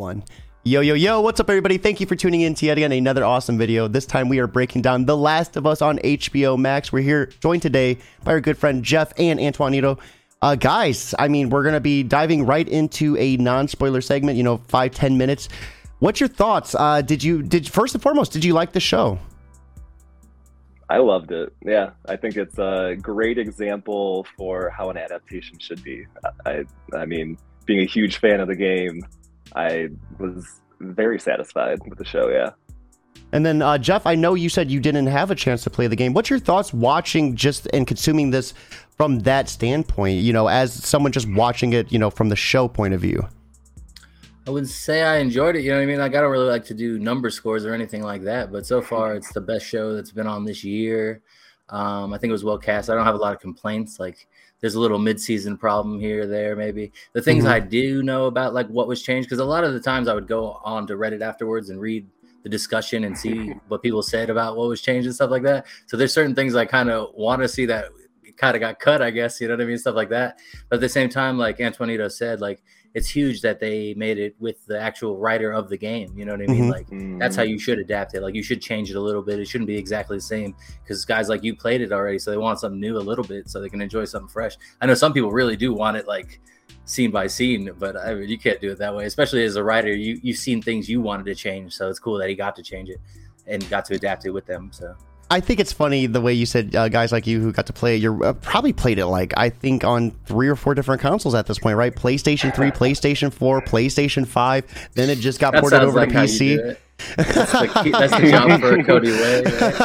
one. Yo, yo, yo, what's up, everybody? Thank you for tuning in to yet again another awesome video. This time we are breaking down The Last of Us on HBO Max. We're here joined today by our good friend Jeff and Antoinito. Guys, I mean, we're going to be diving right into a non-spoiler segment, 5-10 minutes. What's your thoughts? First and foremost, did you like the show? I loved it. Yeah, I think it's a great example for how an adaptation should be. I mean, being a huge fan of the game, I was very satisfied with the show, yeah. And then, Jeff, I know you said you didn't have a chance to play the game. What's your thoughts watching just and consuming this from that standpoint, as someone just watching it, from the show point of view? I would say I enjoyed it. You know what I mean? Like, I don't really like to do number scores or anything like that, but so far it's the best show that's been on this year. I think it was well cast. I don't have a lot of complaints. Like, there's a little mid-season problem here or there, maybe. The things I do know about, like, what was changed, because a lot of the times I would go on to Reddit afterwards and read the discussion and see what people said about what was changed and stuff like that. So there's certain things I kind of want to see that kind of got cut, I guess, you know what I mean? Stuff like that. But at the same time, like Antoinito said, like, it's huge that they made it with the actual writer of the game. You know what I mean? Like, that's how you should adapt it. Like, you should change it a little bit. It shouldn't be exactly the same, because guys like you played it already, so they want something new a little bit so they can enjoy something fresh. I know some people really do want it like scene by scene, but I mean, you can't do it that way. Especially as a writer, you've seen things you wanted to change, so it's cool that he got to change it and got to adapt it with them. So I think it's funny the way you said guys like you who got to play it. You're probably played it like, I think, on 3 or 4 different consoles at this point, right? PlayStation 3, PlayStation 4, PlayStation 5. Then it just got ported over to PC. That's the job for Cody Way,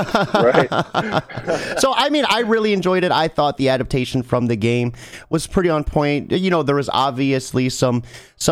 right? So, I mean, I really enjoyed it. I thought the adaptation from the game was pretty on point. There was obviously some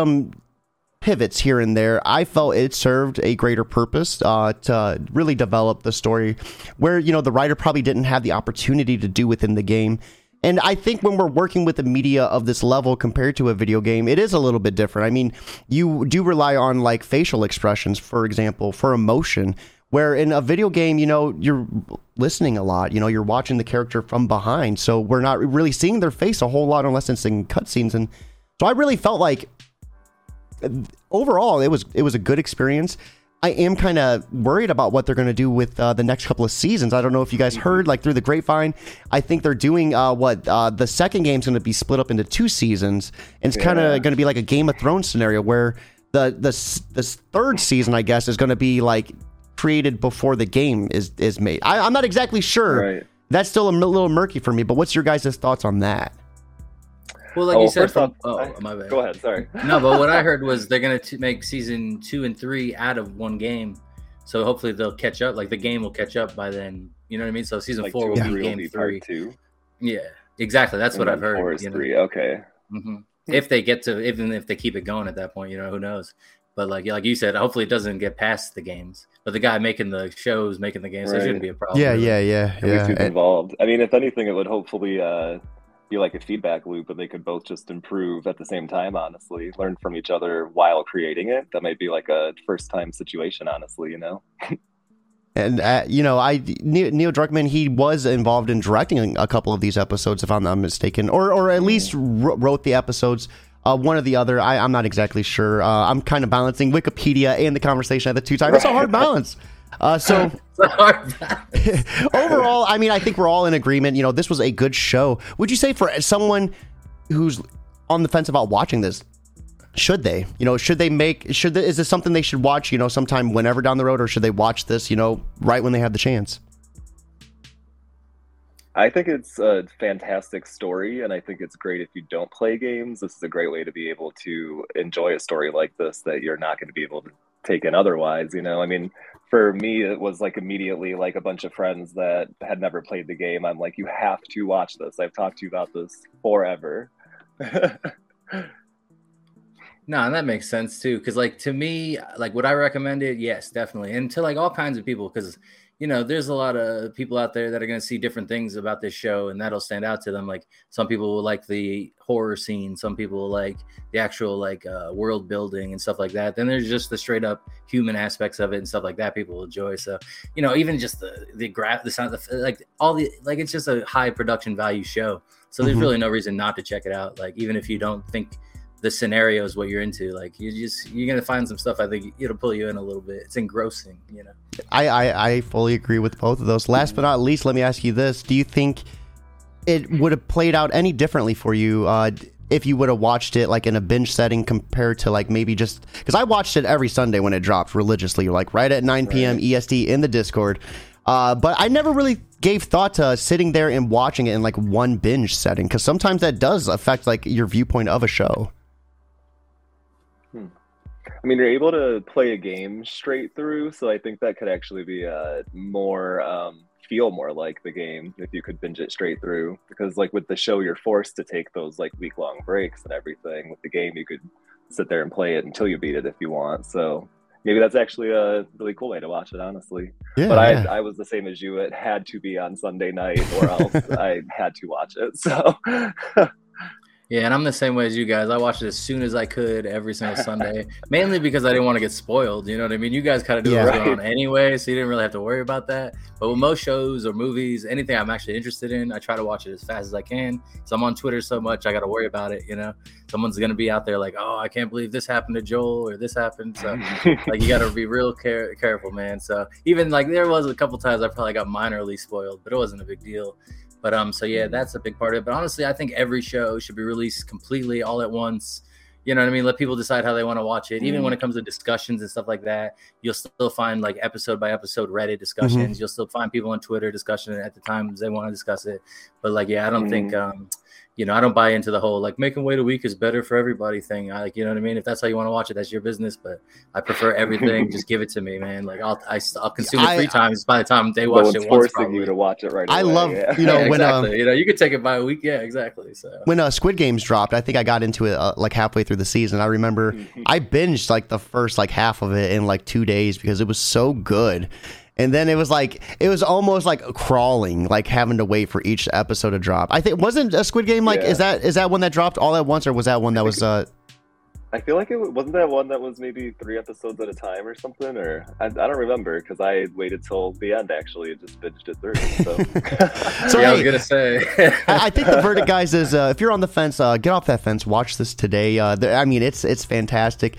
pivots here and there. I felt it served a greater purpose to really develop the story where, the writer probably didn't have the opportunity to do within the game. And I think when we're working with the media of this level compared to a video game, it is a little bit different. I mean, you do rely on like facial expressions, for example, for emotion, where in a video game, you're listening a lot, you're watching the character from behind. So we're not really seeing their face a whole lot unless it's in cutscenes. And so I really felt like overall, it was a good experience. I am kind of worried about what they're going to do with the next couple of seasons. I don't know if you guys heard, like, through the grapevine. I think they're doing the second game's going to be split up into 2 seasons, and it's kind of going to be like a Game of Thrones scenario where the third season, I guess, is going to be like created before the game is made. I'm not exactly sure. Right. That's still a little murky for me. But what's your guys' thoughts on that? Well, like you said, my bad. Go ahead, sorry. No, but what I heard was they're going to make season 2 and 3 out of one game. So hopefully they'll catch up. Like, the game will catch up by then. You know what I mean? So season 4 will be game 3. 2. Yeah, exactly. That's what I've heard. 4 is 3. Okay. If they get to, even if they keep it going at that point, who knows? But like you said, hopefully it doesn't get past the games. But the guy making the shows, making the games, so it shouldn't be a problem. Yeah. At least he's involved. I mean, if anything, it would hopefully be like a feedback loop, but they could both just improve at the same time, honestly, learn from each other while creating it. That might be like a first time situation, honestly, And Neil Druckmann, he was involved in directing a couple of these episodes, if I'm not mistaken, or at least wrote the episodes, one or the other. I'm not exactly sure. I'm kind of balancing Wikipedia and the conversation at the 2 times. It's a hard balance. So overall, I mean, I think we're all in agreement. This was a good show. Would you say for someone who's on the fence about watching this, should they, is this something they should watch, sometime whenever down the road, or should they watch this, right when they have the chance? I think it's a fantastic story, and I think it's great if you don't play games. This is a great way to be able to enjoy a story like this that you're not going to be able to take in otherwise. I mean, for me, it was like immediately like a bunch of friends that had never played the game. I'm like, you have to watch this. I've talked to you about this forever. No, and that makes sense too. Because like, to me, like, would I recommend it? Yes, definitely. And to like all kinds of people, because there's a lot of people out there that are going to see different things about this show, and that'll stand out to them. Like, some people will like the horror scene, some people will like the actual like world building and stuff like that. Then there's just the straight up human aspects of it and stuff like that people will enjoy. So even just the sound, like all the, like, it's just a high production value show. So there's really no reason not to check it out. Like, even if you don't think the scenario is what you're into. Like you're gonna find some stuff. I think it'll pull you in a little bit. It's engrossing, you know. I fully agree with both of those. Last but not least, let me ask you this: do you think it would have played out any differently for you if you would have watched it like in a binge setting compared to like maybe just because I watched it every Sunday when it dropped religiously, like right at 9 p.m. EST in the Discord. But I never really gave thought to sitting there and watching it in like one binge setting, because sometimes that does affect like your viewpoint of a show. I mean, you're able to play a game straight through, so I think that could actually be more feel more like the game if you could binge it straight through. Because like with the show, you're forced to take those like week-long breaks and everything. With the game, you could sit there and play it until you beat it if you want. So maybe that's actually a really cool way to watch it, honestly. Yeah, but I was the same as you. It had to be on Sunday night or else I had to watch it. So yeah, and I'm the same way as you guys. I watched it as soon as I could every single Sunday, mainly because I didn't want to get spoiled. You know what I mean? You guys kind of do what's going on anyway, so you didn't really have to worry about that. But with most shows or movies, anything I'm actually interested in, I try to watch it as fast as I can. So I'm on Twitter so much, I got to worry about it. You know, someone's going to be out there like, oh, I can't believe this happened to Joel or this happened. So like you got to be real careful, man. So even like there was a couple times I probably got minorly spoiled, but it wasn't a big deal. But so yeah, that's a big part of it. But honestly, I think every show should be released completely all at once. You know what I mean? Let people decide how they want to watch it. Even when it comes to discussions and stuff like that, you'll still find like episode by episode Reddit discussions. You'll still find people on Twitter discussing it at the times they want to discuss it. But like, yeah, I don't think you know, I don't buy into the whole like make them wait a week is better for everybody thing. I like, you know what I mean? If that's how you want to watch it, that's your business. But I prefer everything. Just give it to me, man. Like I'll consume it 3 times by the time they watch it once. Forcing you to watch it right away. I love you know when exactly. You know, you could take it by a week. Yeah, exactly. So when Squid Games dropped, I think I got into it like halfway through the season. I remember I binged like the first like half of it in like 2 days because it was so good. And then it was almost like crawling, like having to wait for each episode to drop. I think wasn't a Squid Game like is that one that dropped all at once, or was that one that was I feel like it wasn't that one that was maybe 3 episodes at a time or something, or I don't remember because I waited till the end actually and just binged it through. So, I was gonna say, I think the verdict, guys, is if you're on the fence, get off that fence. Watch this today. I mean, it's fantastic,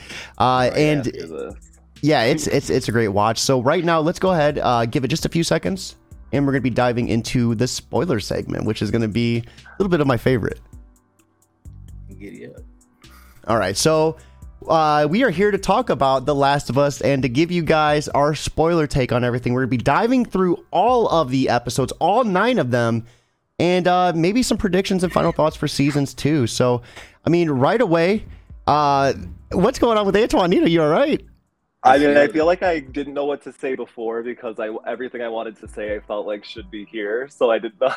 yeah, it's a great watch. So right now, let's go ahead, give it just a few seconds, and we're gonna be diving into the spoiler segment, which is gonna be a little bit of my favorite. Giddy up. All right, so we are here to talk about The Last of Us and to give you guys our spoiler take on everything. We're going to be diving through all of the episodes, all 9 of them, and maybe some predictions and final thoughts for seasons 2. So, I mean, right away, what's going on with Antoine? You all right? I mean, I feel like I didn't know what to say before because everything I wanted to say I felt like should be here, so I did not.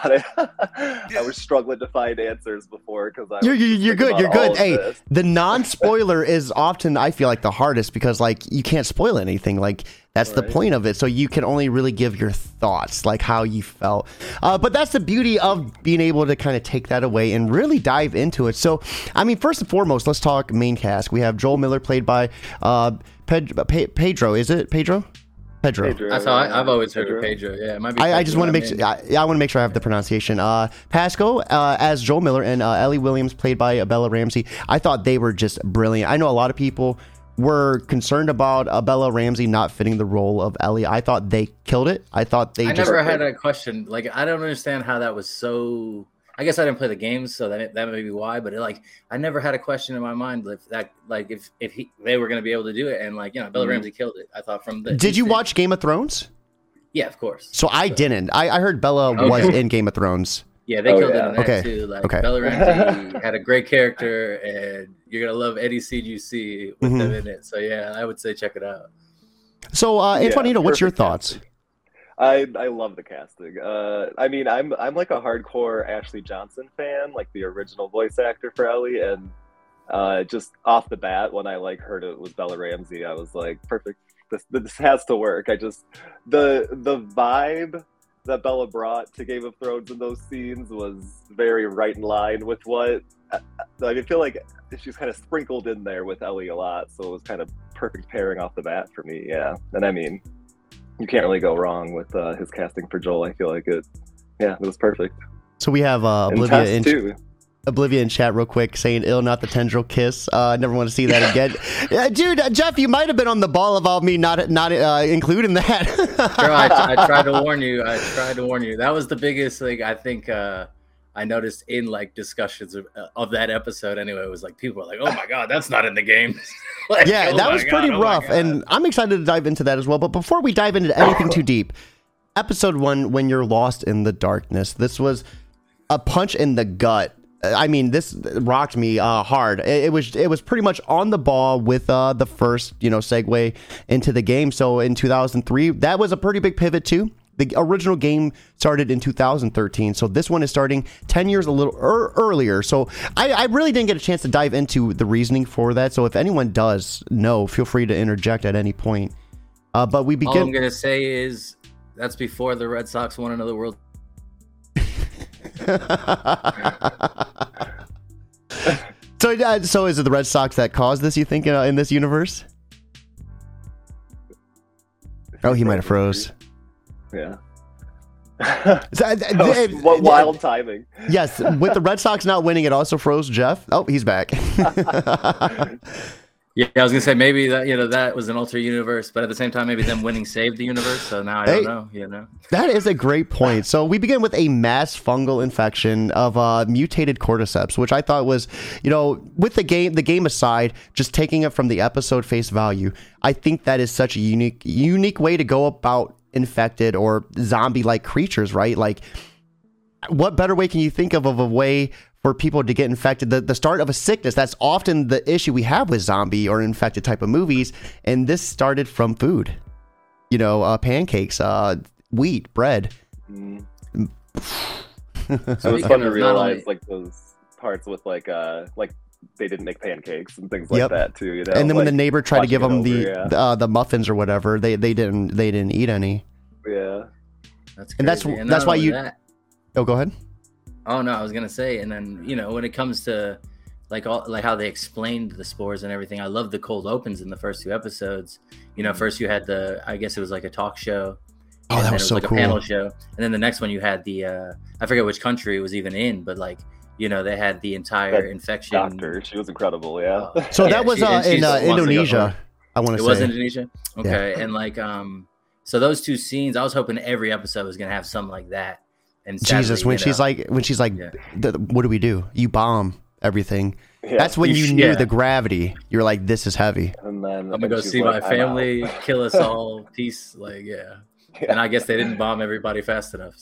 I was struggling to find answers before because you're good. You're good. Hey, the non-spoiler is often, I feel like, the hardest because like you can't spoil anything. Like that's the point of it. So you can only really give your thoughts, like how you felt. But that's the beauty of being able to kind of take that away and really dive into it. So, I mean, first and foremost, let's talk main cast. We have Joel Miller played by Pedro. Is it Pedro? Pedro. That's how I've always heard of Pedro. Yeah, it might be. I just want to make sure. I want to make sure I have the pronunciation. Pasco as Joel Miller and Ellie Williams played by Bella Ramsey. I thought they were just brilliant. I know a lot of people were concerned about Bella Ramsey not fitting the role of Ellie. I thought they killed it. I thought they. I never had a question. Like I don't understand how that was so. I guess I didn't play the games, so that may be why. But I never had a question in my mind if they were going to be able to do it, and Bella Ramsey killed it. I thought from the. Did you watch Game of Thrones? Yeah, of course. So I didn't. I heard Bella was in Game of Thrones. Yeah, they killed it in that too. Bella Ramsey had a great character, and you're gonna love Eddie CGC with them in it. So yeah, I would say check it out. So Antonino, what's your thoughts? I love the casting. I mean, I'm like a hardcore Ashley Johnson fan, like the original voice actor for Ellie, and just off the bat when I heard it was Bella Ramsey, I was like, perfect. This has to work. The vibe that Bella brought to Game of Thrones in those scenes was very right in line with what I feel like she's kind of sprinkled in there with Ellie a lot, so it was kind of perfect pairing off the bat for me. Yeah, and I mean, you can't really go wrong with his casting for Joel. I feel like it was perfect. So we have Olivia too. Oblivion in chat real quick saying ill, not the tendril kiss. I never want to see that again. Dude, Jeff, you might have been on the ball about me not including that. Girl, I tried to warn you. That was the biggest thing I think I noticed in like discussions of that episode. Anyway, it was like people were like, "Oh my god, that's not in the game." Like, yeah, that was pretty rough, and I'm excited to dive into that as well. But before we dive into anything too deep, episode 1, when you're lost in the darkness, this was a punch in the gut. I mean, this rocked me hard. It was pretty much on the ball with the first, segue into the game. So in 2003, that was a pretty big pivot too. The original game started in 2013, so this one is starting 10 years a little earlier. So I really didn't get a chance to dive into the reasoning for that. So if anyone does know, feel free to interject at any point. But we begin. All I'm gonna say is that's before the Red Sox won another World. So is it the Red Sox that caused this, you think, in this universe? Oh, he might have froze. Yeah. What wild timing. Yes, with the Red Sox not winning, it also froze Jeff. Oh, he's back. Yeah, I was gonna say maybe that that was an alternate universe, but at the same time, maybe them winning saved the universe. So now I don't know. That is a great point. So we begin with a mass fungal infection of mutated cordyceps, which I thought was, with the game aside, just taking it from the episode face value, I think that is such a unique way to go about infected or zombie-like creatures, right? Like, what better way can you think of a way for people to get infected? The start of a sickness, that's often the issue we have with zombie or infected type of movies, and this started from food. Pancakes, wheat, bread. So it was fun to realize like those parts with like they didn't make pancakes and things like that too. And then when the neighbor tried to give them the muffins or whatever, they didn't eat any. Yeah, that's crazy. And that's why you. Oh, go ahead. Oh no, I was gonna say, and then when it comes to like how they explained the spores and everything, I love the cold opens in the first 2 episodes. First you had I guess it was like a talk show. Oh, that was so like cool. A panel show, and then the next one you had the I forget which country it was even in, but like they had the entire infection. Doctor, she was incredible. Yeah. So that was in Indonesia. I want to say it was Indonesia. Okay, and like so those 2 scenes, I was hoping every episode was gonna have something like that. And sadly, Jesus, when she's like, what do we do? You bomb everything. Yeah. That's when you knew the gravity. You're like, this is heavy. And then I'm gonna go see my family, kill us all, peace. Like, yeah. And I guess they didn't bomb everybody fast enough.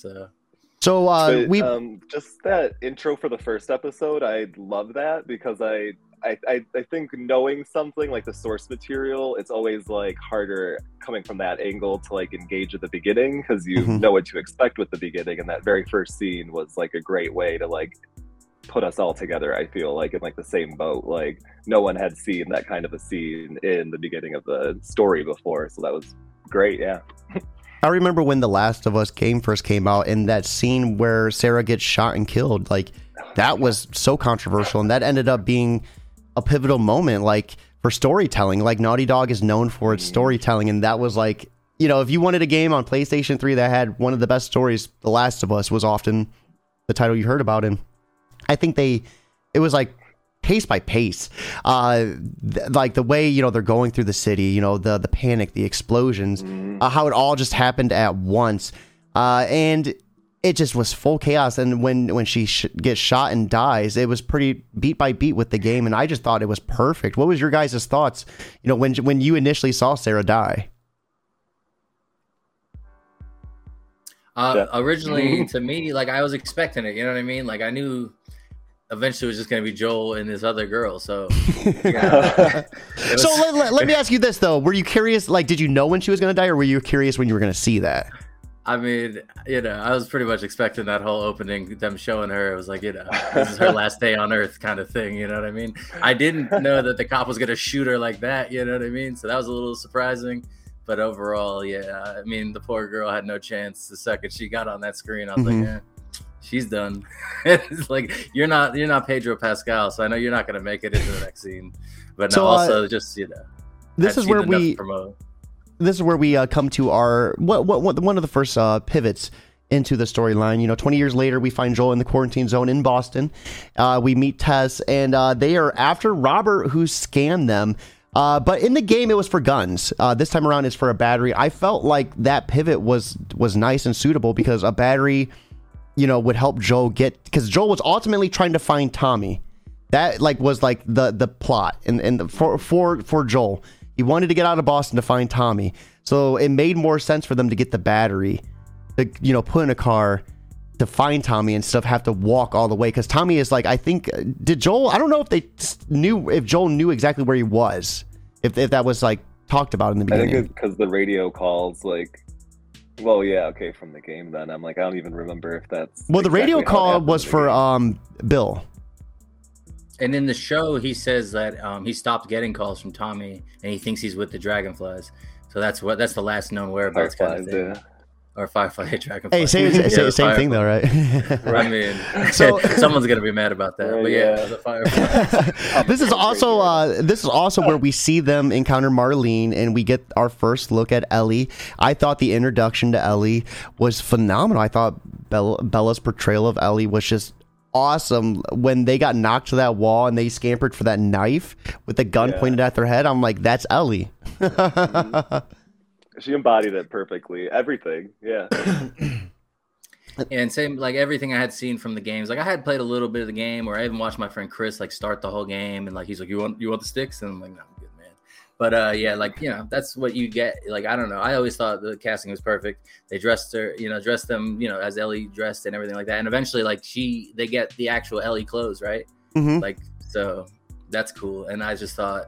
So we just that intro for the first episode, I love that because I think knowing something like the source material, it's always like harder coming from that angle to like engage at the beginning because you know what to expect with the beginning, and that very first scene was like a great way to like put us all together. I feel like in like the same boat, like no one had seen that kind of a scene in the beginning of the story before, so that was great. Yeah. I remember when The Last of Us game first came out, and that scene where Sarah gets shot and killed, like that was so controversial, and that ended up being a pivotal moment, like for storytelling. Like Naughty Dog is known for its storytelling, and that was like, if you wanted a game on PlayStation 3 that had one of the best stories, The Last of Us was often the title you heard about. And I think it was like pace by pace, like the way they're going through the city, the panic, the explosions, how it all just happened at once, and it just was full chaos. And when she gets shot and dies, it was pretty beat by beat with the game, and I just thought it was perfect. What was your guys' thoughts, when you initially saw Sarah die? Originally, to me, like I was expecting it. You know what I mean? Like I knew eventually it was just going to be Joel and this other girl. So, So let me ask you this though: were you curious? Like, did you know when she was going to die, or were you curious when you were going to see that? I mean, I was pretty much expecting that whole opening, them showing her. It was like, this is her last day on Earth kind of thing. You know what I mean? I didn't know that the cop was going to shoot her like that. You know what I mean? So that was a little surprising. But overall, yeah, I mean, the poor girl had no chance. The second she got on that screen, I was like, yeah, she's done. It's like, you're not Pedro Pascal, so I know you're not going to make it into the next scene. But no, also just, this is where we come to our one of the first pivots into the storyline. 20 years later, we find Joel in the quarantine zone in Boston. We meet Tess, and they are after Robert, who scanned them. But in the game, it was for guns. This time around, it's for a battery. I felt like that pivot was nice and suitable because a battery, would help Joel because Joel was ultimately trying to find Tommy. That was like the plot and for Joel. He wanted to get out of Boston to find Tommy. So it made more sense for them to get the battery, to, put in a car to find Tommy instead of have to walk all the way. Because Tommy is I think, I don't know if Joel knew exactly where he was, if that was talked about in the beginning. I think it's because the radio calls well, yeah, okay, from the game then. I'm I don't even remember if that's... Well, the radio call was for Bill. And in the show, he says that he stopped getting calls from Tommy, and he thinks he's with the Dragonflies. So that's the last known whereabouts kind of thing. Yeah. Or Firefly Dragonflies. Hey, same thing though, right? I mean, so someone's gonna be mad about that. But yeah, the Fireflies. This is also where we see them encounter Marlene, and we get our first look at Ellie. I thought the introduction to Ellie was phenomenal. I thought Bella's portrayal of Ellie was just awesome. When they got knocked to that wall and they scampered for that knife with the gun pointed at their head, I'm like, that's Ellie. She embodied it perfectly. Everything. Yeah. And same, everything I had seen from the games. I had played a little bit of the game, or I even watched my friend Chris start the whole game, and he's like, you want the sticks? And I'm like, no, I'm good, man. But that's what you get. I don't know. I always thought the casting was perfect. They dressed her, dressed them, as Ellie dressed and everything like that. And eventually, they get the actual Ellie clothes, right? Mm-hmm. So that's cool. And I just thought,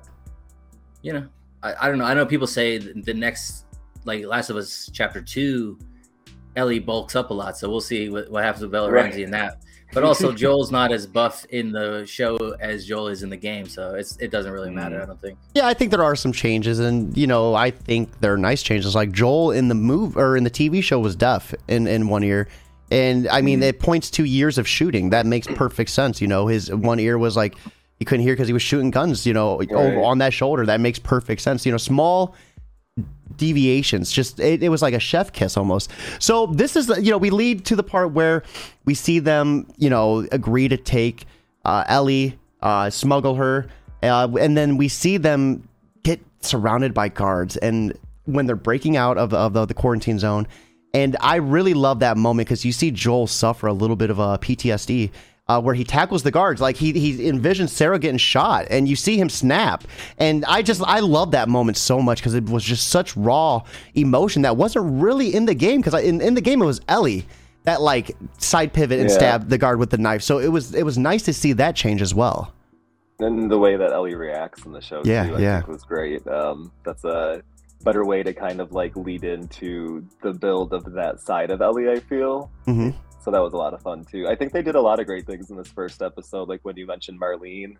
I don't know. I know people say the next, Last of Us Chapter 2, Ellie bulks up a lot. So we'll see what happens with Bella Ramsey in that. But also, Joel's not as buff in the show as Joel is in the game. So it doesn't really matter, I don't think. Yeah, I think there are some changes. And, I think they're nice changes. Joel in the in the TV show was deaf in one ear. And, I mean, it points to years of shooting. That makes perfect sense. His one ear was he couldn't hear because he was shooting guns, over on that shoulder. That makes perfect sense. Small deviations, just it was like a chef kiss almost. So this is we lead to the part where we see them agree to take Ellie, smuggle her, and then we see them get surrounded by guards, and when they're breaking out of the quarantine zone. And I really love that moment because you see Joel suffer a little bit of a PTSD where he tackles the guards. He envisions Sarah getting shot, and you see him snap. And I love that moment so much because it was just such raw emotion that wasn't really in the game. Because in the game it was Ellie that side pivot and stabbed the guard with the knife. So it was nice to see that change as well. And the way that Ellie reacts in the show too, I think was great. That's a better way to kind of lead into the build of that side of Ellie, I feel. Mm-hmm. So that was a lot of fun too. I think they did a lot of great things in this first episode, when you mentioned Marlene.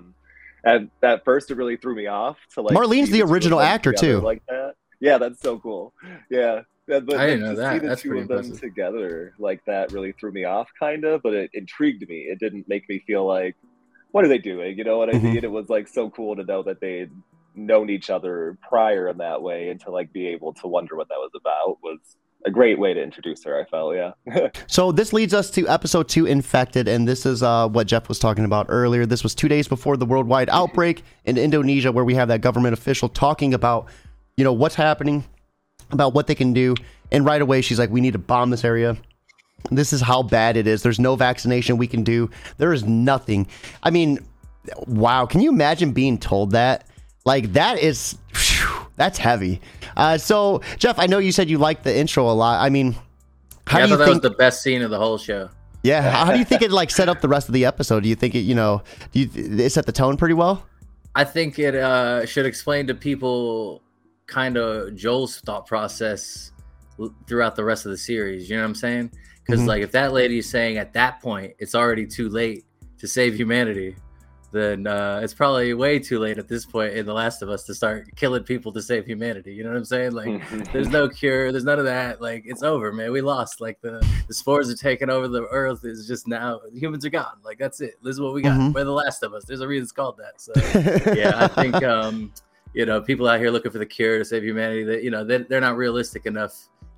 And at first it really threw me off to Marlene's the original actor too. Like that. Yeah, that's so cool. Yeah. But I didn't know that. That's pretty impressive. Them together like that really threw me off kind of, but it intrigued me. It didn't make me feel what are they doing? You know what I mean? It was so cool to know that they'd known each other prior in that way, and to be able to wonder what that was about was a great way to introduce her, I felt. Yeah. So this leads us to episode 2, Infected, and this is what Jeff was talking about earlier. This was 2 days before the worldwide outbreak in Indonesia, where we have that government official talking about what's happening, about what they can do, and right away she's like, we need to bomb this area. This is how bad it is. There's no vaccination we can do. There is nothing. I mean, wow, can you imagine being told that? That is, that's heavy. So, Jeff, I know you said you liked the intro a lot. I mean, how do you think that was the best scene of the whole show? Yeah. How do you think it set up the rest of the episode? Do you think it set the tone pretty well? I think it should explain to people kind of Joel's thought process throughout the rest of the series. You know what I'm saying? Because if that lady is saying at that point it's already too late to save humanity, then it's probably way too late at this point in The Last of Us to start killing people to save humanity. You know what I'm saying? There's no cure. There's none of that. It's over, man. We lost. The spores are taking over the earth. It's just now humans are gone. That's it. This is what we got. We're The Last of Us. There's a reason it's called that. So yeah, I think people out here looking for the cure to save humanity, that they're not realistic enough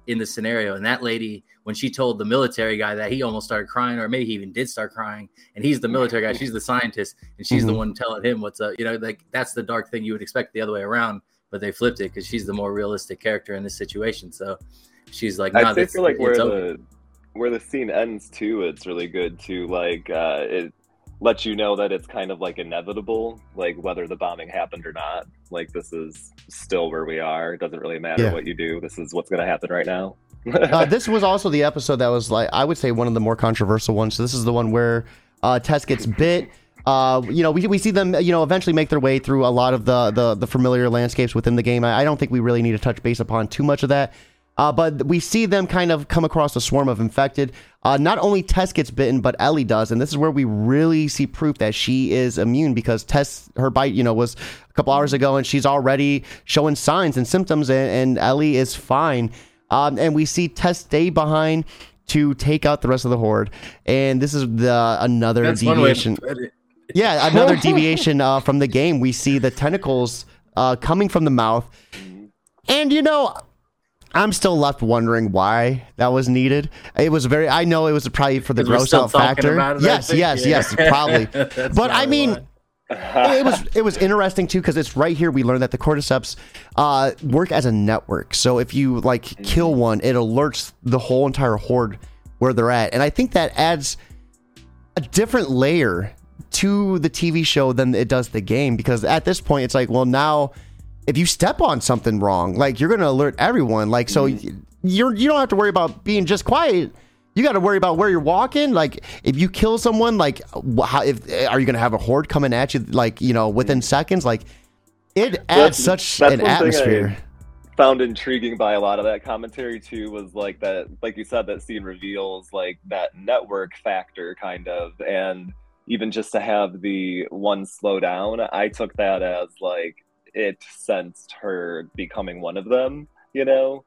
in the scenario. And that lady, when she told the military guy that, he almost started crying, or maybe he even did start crying. And he's the military guy, she's the scientist, and she's the one telling him what's up. You know, like that's the dark thing. You would expect the other way around, but they flipped it because she's the more realistic character in this situation. So she's like, I feel like where the scene ends too, it's really good to like it lets you know that it's kind of like inevitable, like whether the bombing happened or not. Like this is still where we are. It doesn't really matter what you do. This is what's going to happen right now. This was also the episode that was like, I would say, one of the more controversial ones. So this is the one where Tess gets bit. You know, we see them, you know, eventually make their way through a lot of the familiar landscapes within the game. I don't think we really need to touch base upon too much of that. But we see them kind of come across a swarm of infected. Not only Tess gets bitten, but Ellie does. And this is where we really see proof that she is immune, because Tess, her bite, you know, was a couple hours ago, and she's already showing signs and symptoms, and Ellie is fine. And we see Tess stay behind to take out the rest of the horde. And this is another deviation. Yeah, another deviation from the game. We see the tentacles coming from the mouth. And, you know, I'm still left wondering why that was needed. It was I know it was probably for the gross out factor. Yes, probably. But I mean, it was interesting too, because it's right here we learned that the cordyceps work as a network. So if you like kill one, it alerts the whole entire horde where they're at. And I think that adds a different layer to the TV show than it does the game, because at this point it's like, well, now if you step on something wrong, like you're going to alert everyone. Like, so you don't have to worry about being just quiet. You got to worry about where you're walking. Like, if you kill someone, like, are you going to have a horde coming at you, like, you know, within seconds? Like, it adds such an atmosphere. Found intriguing by a lot of that commentary too was like that, like you said, that scene reveals like that network factor kind of, and even just to have the one slow down, I took that as like it sensed her becoming one of them, you know.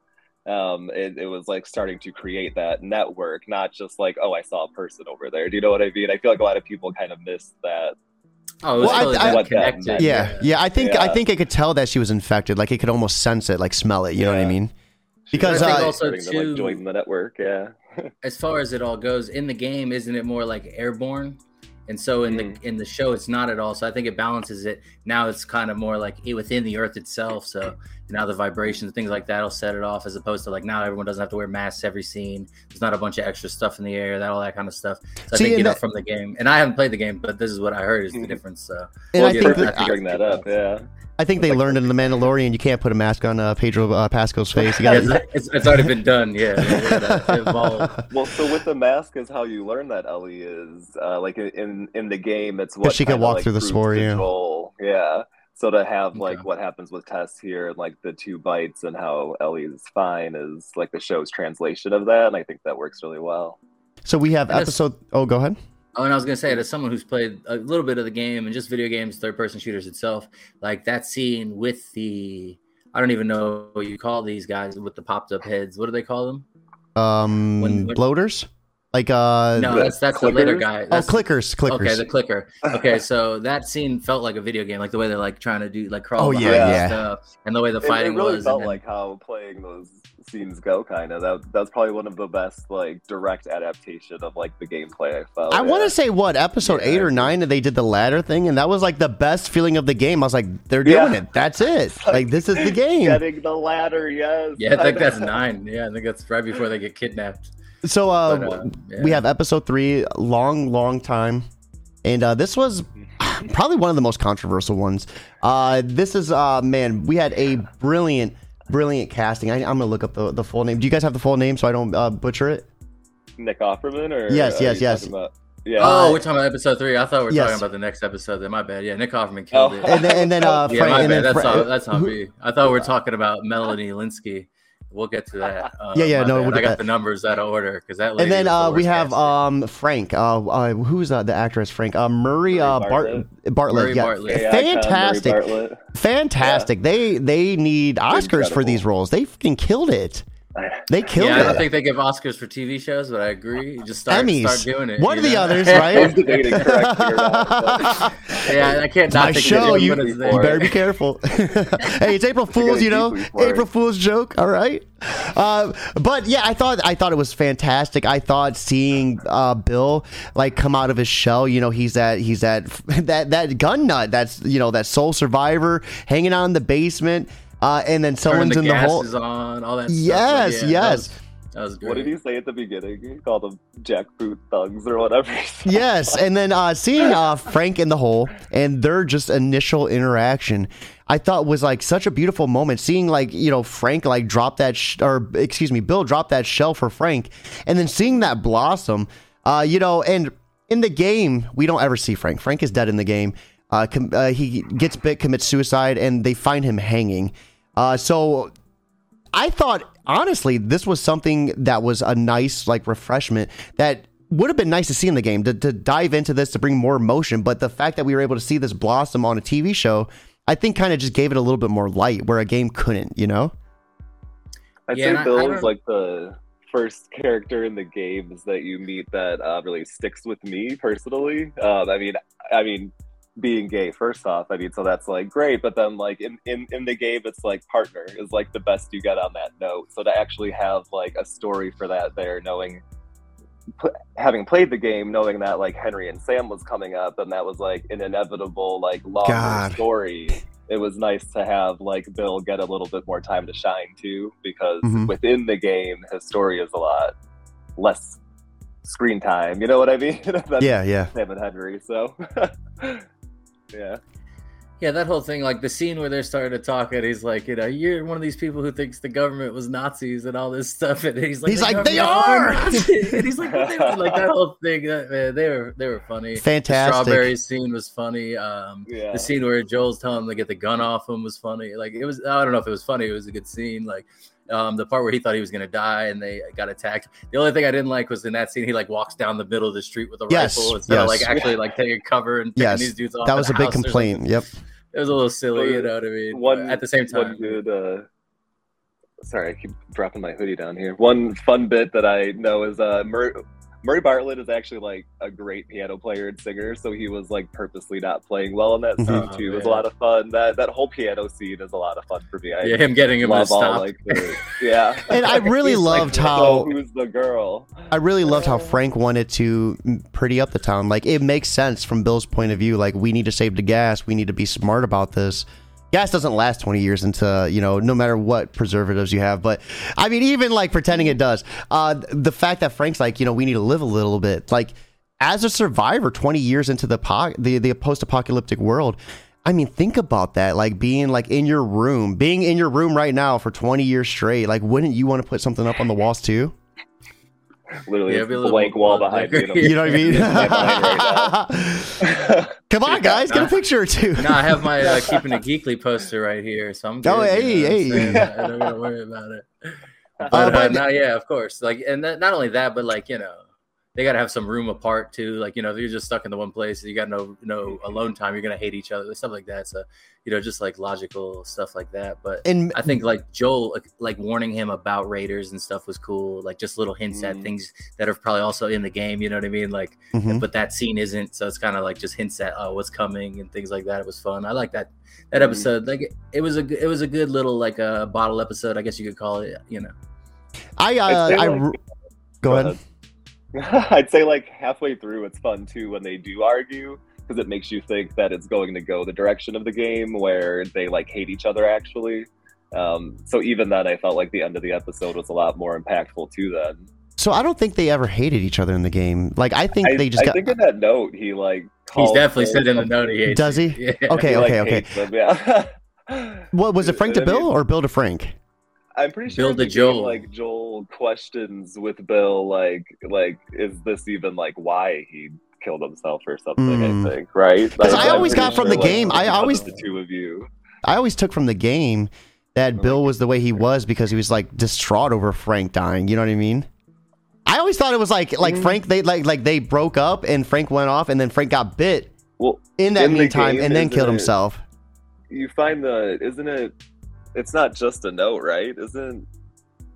It was like starting to create that network, not just like, oh, I saw a person over there. Do you know what I mean? I feel like a lot of people kind of missed that. Oh, well, I connected. I think it could tell that she was infected. Like it could almost sense it, like smell it. You know what I mean? Because I think also too, to, like, join the network. Yeah. As far as it all goes in the game, isn't it more like airborne? And so in the show, it's not at all. So I think it balances it. Now it's kind of more like within the earth itself. So now the vibrations, things like that will set it off, as opposed to like now everyone doesn't have to wear masks every scene. There's not a bunch of extra stuff in the air, all that kind of stuff. So I think, you know, from the game, and I haven't played the game, but this is what I heard is the difference. So and I think that, bring that up. Yeah. I think they learned in The Mandalorian you can't put a mask on Pedro Pascal's face. You gotta, it's already been done, yeah. Well, so with the mask is how you learn that Ellie is like in the game. It's what she can walk through the spore. Yeah. So to have like what happens with Tess here, and like the 2 bites, and how Ellie is fine is like the show's translation of that, and I think that works really well. So we have episode. Oh, go ahead. Oh, and I was going to say, as someone who's played a little bit of the game and just video games, third-person shooters itself, like that scene with the, I don't even know what you call these guys with the popped-up heads. What do they call them? Bloaters? Like no, that's the later guy. That's, clickers. Okay, the clicker. Okay, so that scene felt like a video game, like the way they're like trying to do like crawl stuff, and the way the fighting really was. It felt like how playing those scenes go, kind of. That's probably one of the best like direct adaptation of like the gameplay. I felt. I want to say episode 8 or 9 that they did the ladder thing, and that was like the best feeling of the game. I was like, they're doing it. That's it. Like this is the game. Getting the ladder, yes. Yeah, I think that's 9. Yeah, I think that's right before they get kidnapped. So we have episode 3, long time, and this was probably one of the most controversial ones. This is man, we had a brilliant casting. I'm gonna look up the full name. Do you guys have the full name so I don't butcher it? Nick Offerman, or yes. Yeah. Oh, we're talking about episode 3. I thought we were talking about the next episode. Then my bad. Yeah, Nick Offerman killed it. And then Frank, my bad. That's on me. I thought we were talking about Melanie Linsky. We'll get to that. We'll I got the numbers out of order because that. And then we have Frank. Who's the actress? Frank Murray Bartlett. Murray Bartlett. Fantastic. Yeah. They need Oscars for these roles. They fucking killed it. They killed Yeah, it. I don't think they give Oscars for TV shows, but I agree. You just start doing it. What are you the know? others, right? I'm debating correctly or not, but Yeah, I can't not My think show, of it. you But it's better be careful. Hey, it's April Fool's, you know, April Fool's joke. All right. But yeah, I thought it was fantastic. I thought seeing Bill like come out of his shell. You know, he's that gun nut. That's, you know, that sole survivor hanging out in the basement. And then someone's in the hole. On, all that yes, stuff. yes. That was great. what did he say at the beginning? He called them jackfruit thugs or whatever. Yes, and then seeing Frank in the hole and their just initial interaction, I thought was like such a beautiful moment. Seeing like, you know, Frank like drop that Bill drop that shell for Frank, and then seeing that blossom, you know, and in the game we don't ever see Frank. Frank is dead in the game. He gets bit, commits suicide, and they find him hanging. So I thought, honestly, this was something that was a nice like refreshment that would have been nice to see in the game, to dive into this, to bring more emotion. But the fact that we were able to see this blossom on a TV show, I think kind of just gave it a little bit more light where a game couldn't, you know? I'd say Bill is like the first character in the games that you meet that really sticks with me personally. I mean, being gay, first off, I mean, so that's like great, but then like in the game, it's like partner is like the best you get on that note. So to actually have like a story for that there, having played the game, knowing that like Henry and Sam was coming up, and that was like an inevitable like longer story. It was nice to have like Bill get a little bit more time to shine too, because within the game, his story is a lot less screen time. You know what I mean? Yeah. Sam and Henry. So. Yeah, that whole thing, like the scene where they're starting to talk, and he's like, you know, you're one of these people who thinks the government was Nazis and all this stuff, and he's like, they are, and he's like, what they were? Like that whole thing, man, they were funny. Fantastic. The strawberry scene was funny. The scene where Joel's telling him to get the gun off him was funny. Like it was, I don't know if it was funny, it was a good scene. Like the part where he thought he was gonna die and they got attacked. The only thing I didn't like was in that scene he like walks down the middle of the street with a rifle instead of like actually like taking cover and picking these dudes off. That was a big complaint. Yep. It was a little silly, you know what I mean? At the same time. One good, sorry, I keep dropping my hoodie down here. One fun bit that I know is Murray Bartlett is actually like a great piano player and singer, so he was like purposely not playing well in that scene too. It was a lot of fun. That whole piano scene is a lot of fun for me. Him getting him to stop. And I really loved how who's the girl. I really loved how Frank wanted to pretty up the town. Like it makes sense from Bill's point of view. Like we need to save the gas. We need to be smart about this. Gas doesn't last 20 years into, you know, no matter what preservatives you have. But I mean, even like pretending it does, the fact that Frank's like, you know, we need to live a little bit, like as a survivor 20 years into the post-apocalyptic world. I mean, think about that, like being in your room right now for 20 years straight. Like, wouldn't you want to put something up on the walls too? Literally, a blank wall behind me. You know what I mean? Come on, guys, get a picture or two. No, I have my Keeping It Geekly poster right here, so I'm good. Hey. I don't gotta worry about it. But yeah, of course. Like, and not only that, but like, you know, they gotta have some room apart too. Like, you know, if you're just stuck in the one place, you got no alone time, you're gonna hate each other, stuff like that. So, you know, just like logical stuff like that. But I think like Joel, like warning him about raiders and stuff was cool. Like just little hints at things that are probably also in the game. You know what I mean? Like, but that scene isn't. So it's kind of like just hints at what's coming and things like that. It was fun. I like that episode. Like it was a good little like a bottle episode, I guess you could call it. You know, go ahead. I'd say like halfway through it's fun too when they do argue, because it makes you think that it's going to go the direction of the game where they like hate each other actually. So even then I felt like the end of the episode was a lot more impactful too then. So I don't think they ever hated each other in the game. Like I think they just I think in that note he like he's definitely said in the note he hates. Does he? Yeah. Okay. Them, yeah. What was it, Frank to Bill or Bill to Frank? I'm pretty sure Bill to Joel. Like Joel questions with Bill, like is this even like why he killed himself or something? I think, right? Because I always got from the game. The two of you. I always took from the game that Bill was the way he was because he was like distraught over Frank dying. You know what I mean? I always thought it was like Frank. They they broke up and Frank went off and then Frank got bit. Well, in that meantime, and then killed himself. You find isn't it? It's not just a note, right? Isn't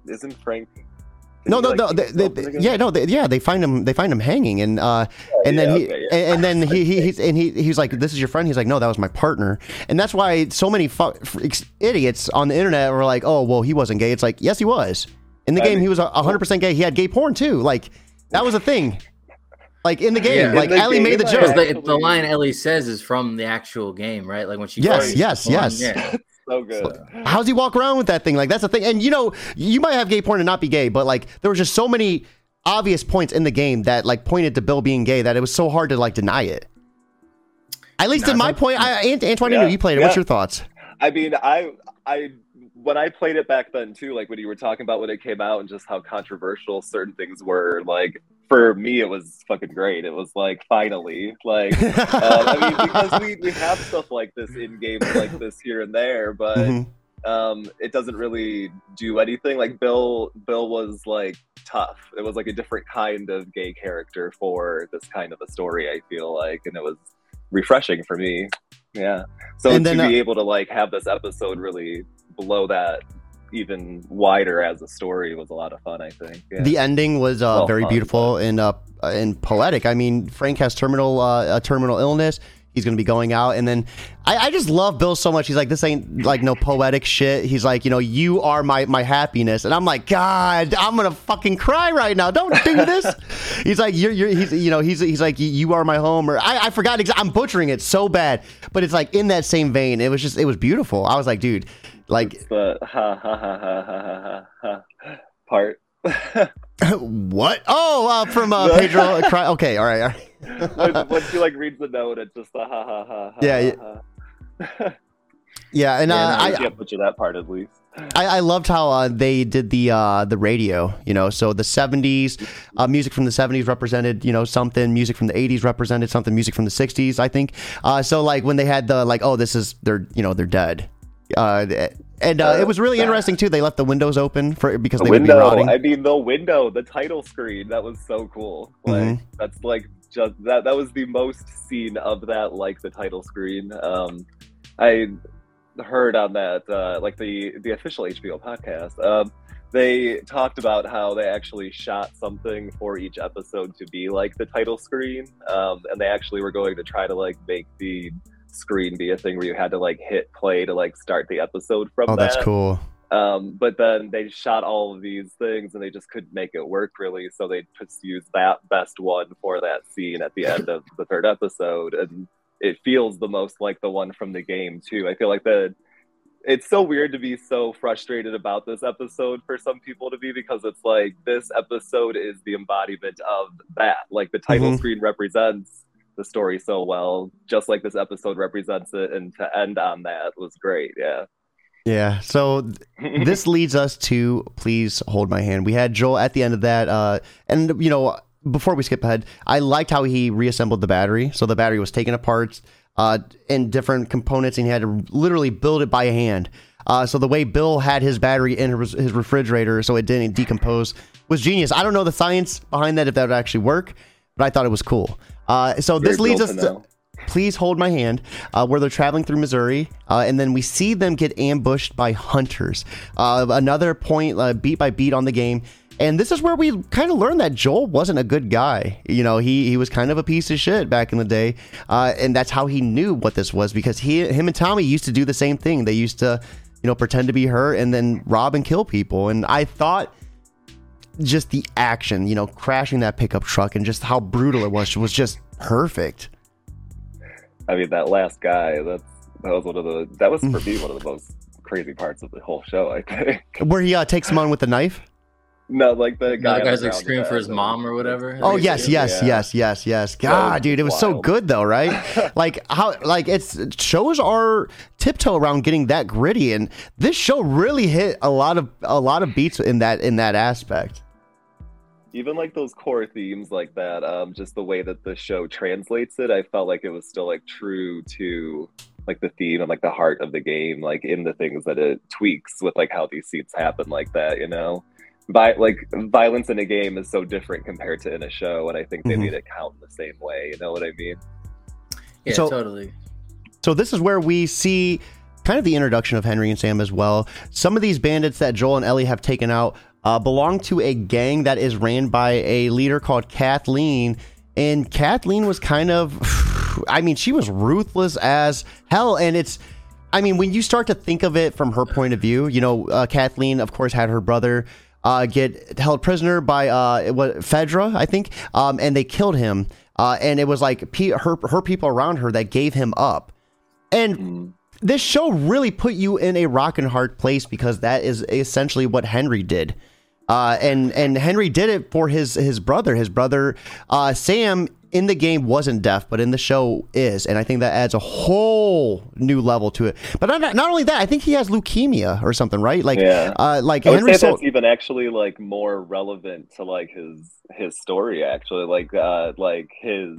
isn't Frank? No, they find him hanging, and then he's like, "This is your friend." He's like, "No, that was my partner," and that's why so many idiots on the internet were like, "Oh, well, he wasn't gay." It's like, yes, he was. In the game, he was 100% gay. He had gay porn too. Like that was a thing. Like in the game, like Ellie made the joke. The line Ellie says is from the actual game, right? Like when she yes. Yeah. So good. How's he walk around with that thing? Like that's the thing. And you might have gay porn and not be gay, but like there were just so many obvious points in the game that like pointed to Bill being gay that it was so hard to like deny it. At least in my point, Antoine, you played it. What's your thoughts? I mean, I when I played it back then too, like when you were talking about when it came out and just how controversial certain things were, like for me it was fucking great. It was like finally, like I mean, because we have stuff like this in games like this here and there, but it doesn't really do anything. Like Bill was like tough. It was like a different kind of gay character for this kind of a story, I feel like, and it was refreshing for me. Yeah. So and then, to be able to like have this episode really blow that even wider as a story was a lot of fun, I think. Yeah. The ending was very beautiful and poetic. I mean, Frank has terminal illness. He's going to be going out. And then I just love Bill so much. He's like, this ain't like no poetic shit. He's like, you are my happiness. And I'm like, God, I'm going to fucking cry right now. Don't do this. He's like, he's like, you are my home. Or I forgot. I'm butchering it so bad. But it's like in that same vein. It was beautiful. I was like, dude, like. It's the ha ha ha ha ha ha part. What? Oh, from Pedro. Okay, all right. when she like reads the note, it's just ha ha ha. Yeah, and I can't butcher that part at least. I loved how they did the radio. So the 70s music from the 70s represented something. Music from the 80s represented something. Music from the 60s, I think. So like when they had the like, oh, this is they're dead. It was really interesting too. They left the windows open because they would be rotting. I mean, the title screen, that was so cool. Like that's like just that was the most scene of that, like the title screen. I heard on that like the official HBO podcast. They talked about how they actually shot something for each episode to be like the title screen, and they actually were going to try to like make the screen be a thing where you had to like hit play to like start the episode from that. Oh, that's cool. But then they shot all of these things and they just couldn't make it work really, so they just used that best one for that scene at the end of the third episode, and it feels the most like the one from the game too. I feel like it's so weird to be so frustrated about this episode for some people to be, because it's like this episode is the embodiment of that. Like the title screen represents the story so well, just like this episode represents it, and to end on that was great. Yeah. So this leads us to Please Hold My Hand. We had Joel at the end of that, and before we skip ahead, I liked how he reassembled the battery. So the battery was taken apart in different components, and he had to literally build it by hand. So the way Bill had his battery in his refrigerator so it didn't decompose was genius. I don't know the science behind that, if that would actually work, but I thought it was cool. So this leads us to Please Hold My Hand, where they're traveling through Missouri, and then we see them get ambushed by hunters. Another point, beat by beat on the game. And this is where we kind of learned that Joel wasn't a good guy. He was kind of a piece of shit back in the day. And that's how he knew what this was, because him and Tommy used to do the same thing. They used to, pretend to be her and then rob and kill people. And I thought just the action, crashing that pickup truck and just how brutal it was just perfect. I mean, that last guy, that was for me one of the most crazy parts of the whole show, I think. Where he takes him on with the knife? No, like the guy's like screaming for his mom or whatever. Oh yes. God, dude, it was so good though, right? Like shows are tiptoe around getting that gritty, and this show really hit a lot of beats in that aspect. Even like those core themes like that, just the way that the show translates it, I felt like it was still like true to like the theme and like the heart of the game, like in the things that it tweaks with like how these scenes happen like that, like violence in a game is so different compared to in a show, and I think they made it count in the same way. You know what I mean? Yeah, totally. So this is where we see kind of the introduction of Henry and Sam as well. Some of these bandits that Joel and Ellie have taken out belonged to a gang that is ran by a leader called Kathleen. And Kathleen was kind of, I mean, she was ruthless as hell. And it's, I mean, when you start to think of it from her point of view, you know, Kathleen, of course, had her brother get held prisoner by Fedra, I think, and they killed him. And it was like her people around her that gave him up. And this show really put you in a rock and hard place, because that is essentially what Henry did. And Henry did it for his brother. His brother, Sam, in the game wasn't deaf, but in the show is. And I think that adds a whole new level to it. But not only that, I think he has leukemia or something, right? Like, like I would Henry. say that's even actually like more relevant to like his story. Actually, like his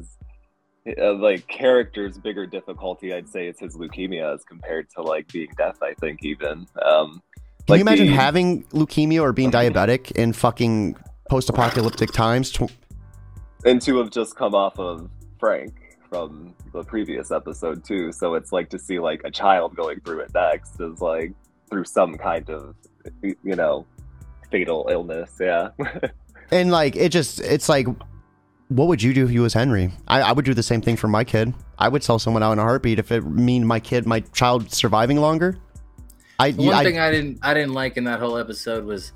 like character's bigger difficulty, I'd say, it's his leukemia as compared to like being deaf. I think even. Can you imagine having leukemia or being diabetic in fucking post-apocalyptic times? And to have just come off of Frank from the previous episode too, so it's like to see like a child going through it next is like through some kind of, you know, fatal illness. Yeah. And like it's like, what would you do if you was Henry? I would do the same thing for my kid. I would sell someone out in a heartbeat if it mean my child surviving longer. One thing I didn't like in that whole episode was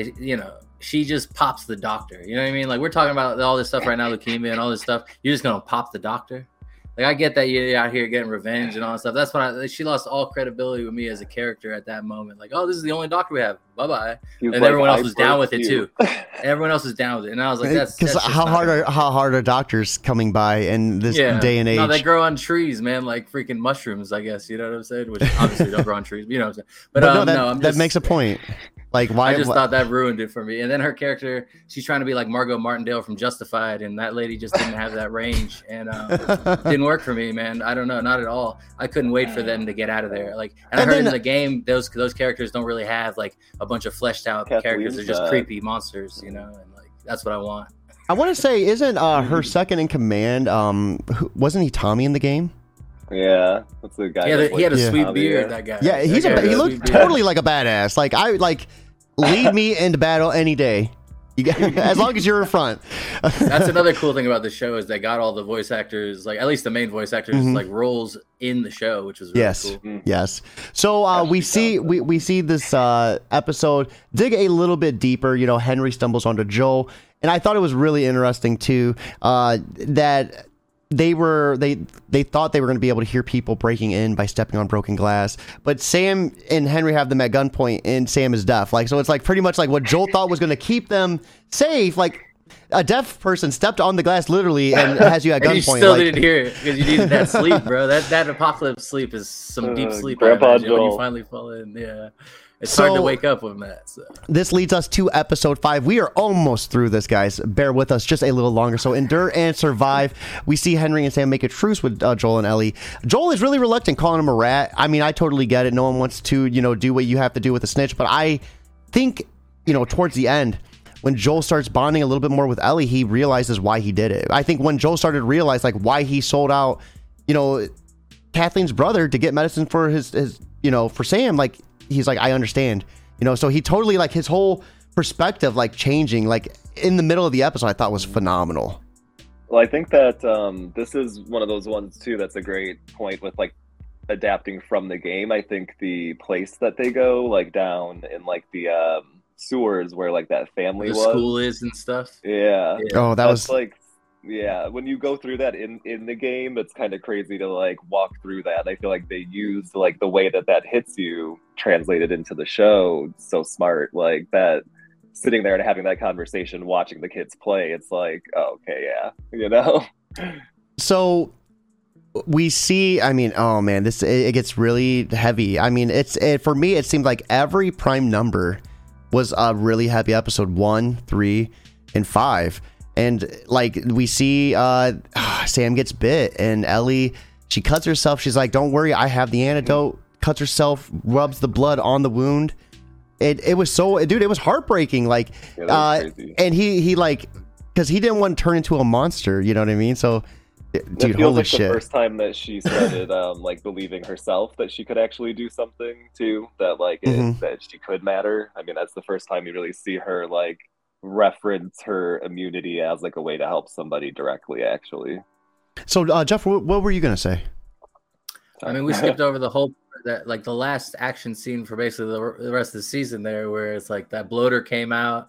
she just pops the doctor. You know what I mean? Like, we're talking about all this stuff right now, leukemia and all this stuff. You're just gonna pop the doctor. Like, I get that you're out here getting revenge and all that stuff. That's when she lost all credibility with me as a character at that moment. Like, oh, this is the only doctor we have. Bye bye. And like, everyone else was down with it too. Everyone else was down with it, and I was like, that's because how hard are doctors coming by in this day and age? No, they grow on trees, man, like freaking mushrooms, I guess. You know what I'm saying? Which obviously don't grow on trees. You know what I'm saying? But that makes a point. Like, why? I just thought that ruined it for me. And then her character, she's trying to be like Margot Martindale from Justified, and that lady just didn't have that range, and didn't work for me, man. I don't know, not at all. I couldn't wait for them to get out of there. Like, and I heard in the game, those characters don't really have like a bunch of fleshed out characters. They're just creepy monsters, you know. And like, that's what I want. I want to say, isn't her second in command? Wasn't he Tommy in the game? Yeah, that's the guy. Yeah, he had a sweet beard. That guy. Yeah, he looked totally like a badass. Like lead me into battle any day. As long as you're in front. That's another cool thing about the show is they got all the voice actors, like at least the main voice actors, like roles in the show, which was really cool. Yes. So we see this episode dig a little bit deeper. You know, Henry stumbles onto Joel, and I thought it was really interesting too that they thought they were going to be able to hear people breaking in by stepping on broken glass, but Sam and Henry have them at gunpoint, and Sam is deaf. Like, so it's like pretty much like what Joel thought was going to keep them safe. Like, a deaf person stepped on the glass literally and has you at gunpoint. You still didn't hear it because you needed that sleep, bro. That apocalypse sleep is some deep sleep. Grandpa Joel. When you finally fall in, yeah. It's hard to wake up with that. So. This leads us to episode 5. We are almost through this, guys. Bear with us just a little longer. So endure and survive. We see Henry and Sam make a truce with Joel and Ellie. Joel is really reluctant, calling him a rat. I mean, I totally get it. No one wants to, do what you have to do with a snitch. But I think, towards the end, when Joel starts bonding a little bit more with Ellie, he realizes why he did it. I think when Joel started to realize why he sold out, Kathleen's brother to get medicine for his for Sam, he's like, I understand, so he totally, his whole perspective, changing, in the middle of the episode, I thought was phenomenal. Well, I think that this is one of those ones too, that's a great point with adapting from the game. I think the place that they go, down in the sewers where that family the school is and stuff. Yeah. Oh, that's yeah, when you go through that in the game, it's kind of crazy to walk through that. I feel like they used the way that hits you translated into the show so smart, that sitting there and having that conversation, watching the kids play. It's like, oh, okay, yeah, So we see, I mean, oh man, it gets really heavy. I mean, for me, it seemed like every prime number was a really heavy episode, 1, 3, and 5. And we see Sam gets bit, and Ellie, she cuts herself. She's like, don't worry, I have the antidote. Cuts herself, rubs the blood on the wound. It was so, dude, it was heartbreaking. And he because he didn't want to turn into a monster, you know what I mean? So Dude, it feels holy like shit. the first time that she started like believing herself that she could actually do something too, that like that she could matter. I mean, that's the first time you really see her like reference her immunity as like a way to help somebody directly, actually. So Jeff, what were you gonna say? I mean, we skipped over the whole that like the last action scene for basically the rest of the season there, where it's like that bloater came out,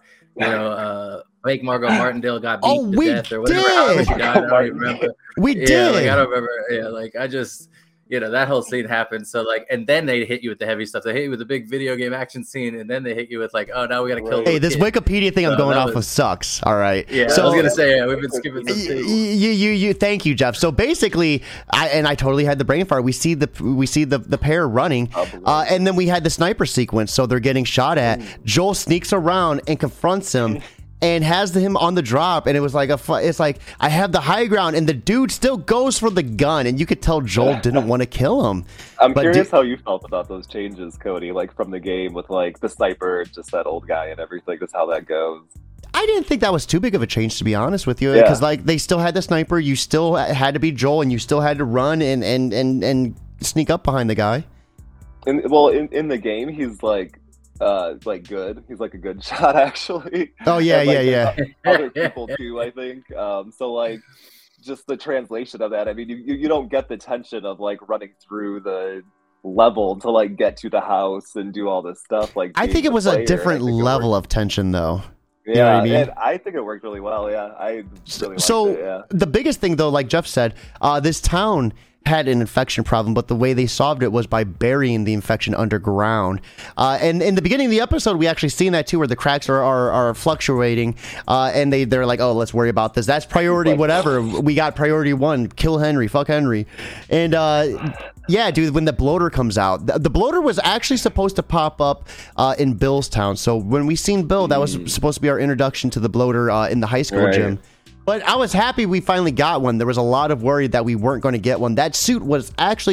fake Margot Martindale got beat to death or whatever. However she died, I don't even remember. We did. Like I don't remember. Yeah, like I just that whole scene happened. So like, and then they hit you with the heavy stuff. They hit you with the big video game action scene, and then they hit you with like, oh, now we gotta kill. Hey, this kid. Wikipedia thing I'm going off of sucks. All right. Yeah, so, I was gonna say we've been skipping some things. You thank you, Jeff. So basically, I totally had the brain fart. We see the pair running, and then we had the sniper sequence. So they're getting shot at. Joel sneaks around and confronts him. And has him on the drop, and it was like it's like I have the high ground, and the dude still goes for the gun, and you could tell Joel didn't want to kill him. I'm curious how you felt about those changes, Cody, like from the game with like the sniper, just that old guy and everything. That's how that goes. I didn't think that was too big of a change, to be honest with you, because like they still had the sniper, you still had to be Joel, and you still had to run and sneak up behind the guy. In the game, he's like good. He's like a good shot, actually. Oh yeah, and, yeah. Other people too, I think. So like, just the translation of that. I mean, you don't get the tension of like running through the level to like get to the house and do all this stuff. Like, I think it was a different level of tension, though. Yeah, you know what I mean? And I think it worked really well. Yeah, I really liked it, yeah. The biggest thing, though, like Jeff said, this town had an infection problem, but the way they solved it was by burying the infection underground. And in the beginning of the episode, we actually seen that too, where the cracks are fluctuating, and they're like, oh, let's worry about this. That's priority whatever. We got priority 1, kill Henry, fuck Henry. And yeah, dude, when the bloater comes out, the bloater was actually supposed to pop up in Bill's town. So when we seen Bill, that was supposed to be our introduction to the bloater in the high school gym. But I was happy we finally got one. There was a lot of worry that we weren't going to get one. That suit was actually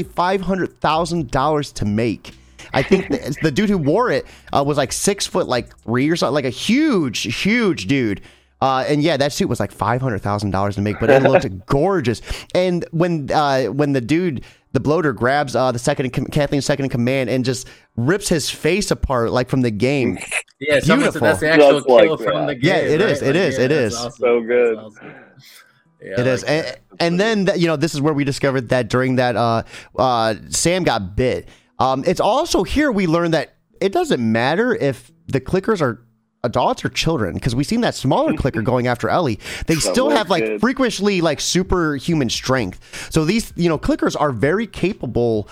$500,000 to make. I think the dude who wore it was like 6'3" or something, like a huge dude. And yeah, that suit was like $500,000 to make, but it looked gorgeous. And when the dude, the bloater, grabs Kathleen's second in command and just rips his face apart like from the game. Yeah, beautiful. That's the actual kill from the game. Yeah, it is. It is. Awesome. So good. Awesome. Yeah, it is. And then this is where we discovered that during that Sam got bit. It's also here we learned that it doesn't matter if the clickers are adults or children, because we've seen that smaller clicker going after Ellie. They still have like frequently like superhuman strength. So these clickers are very capable.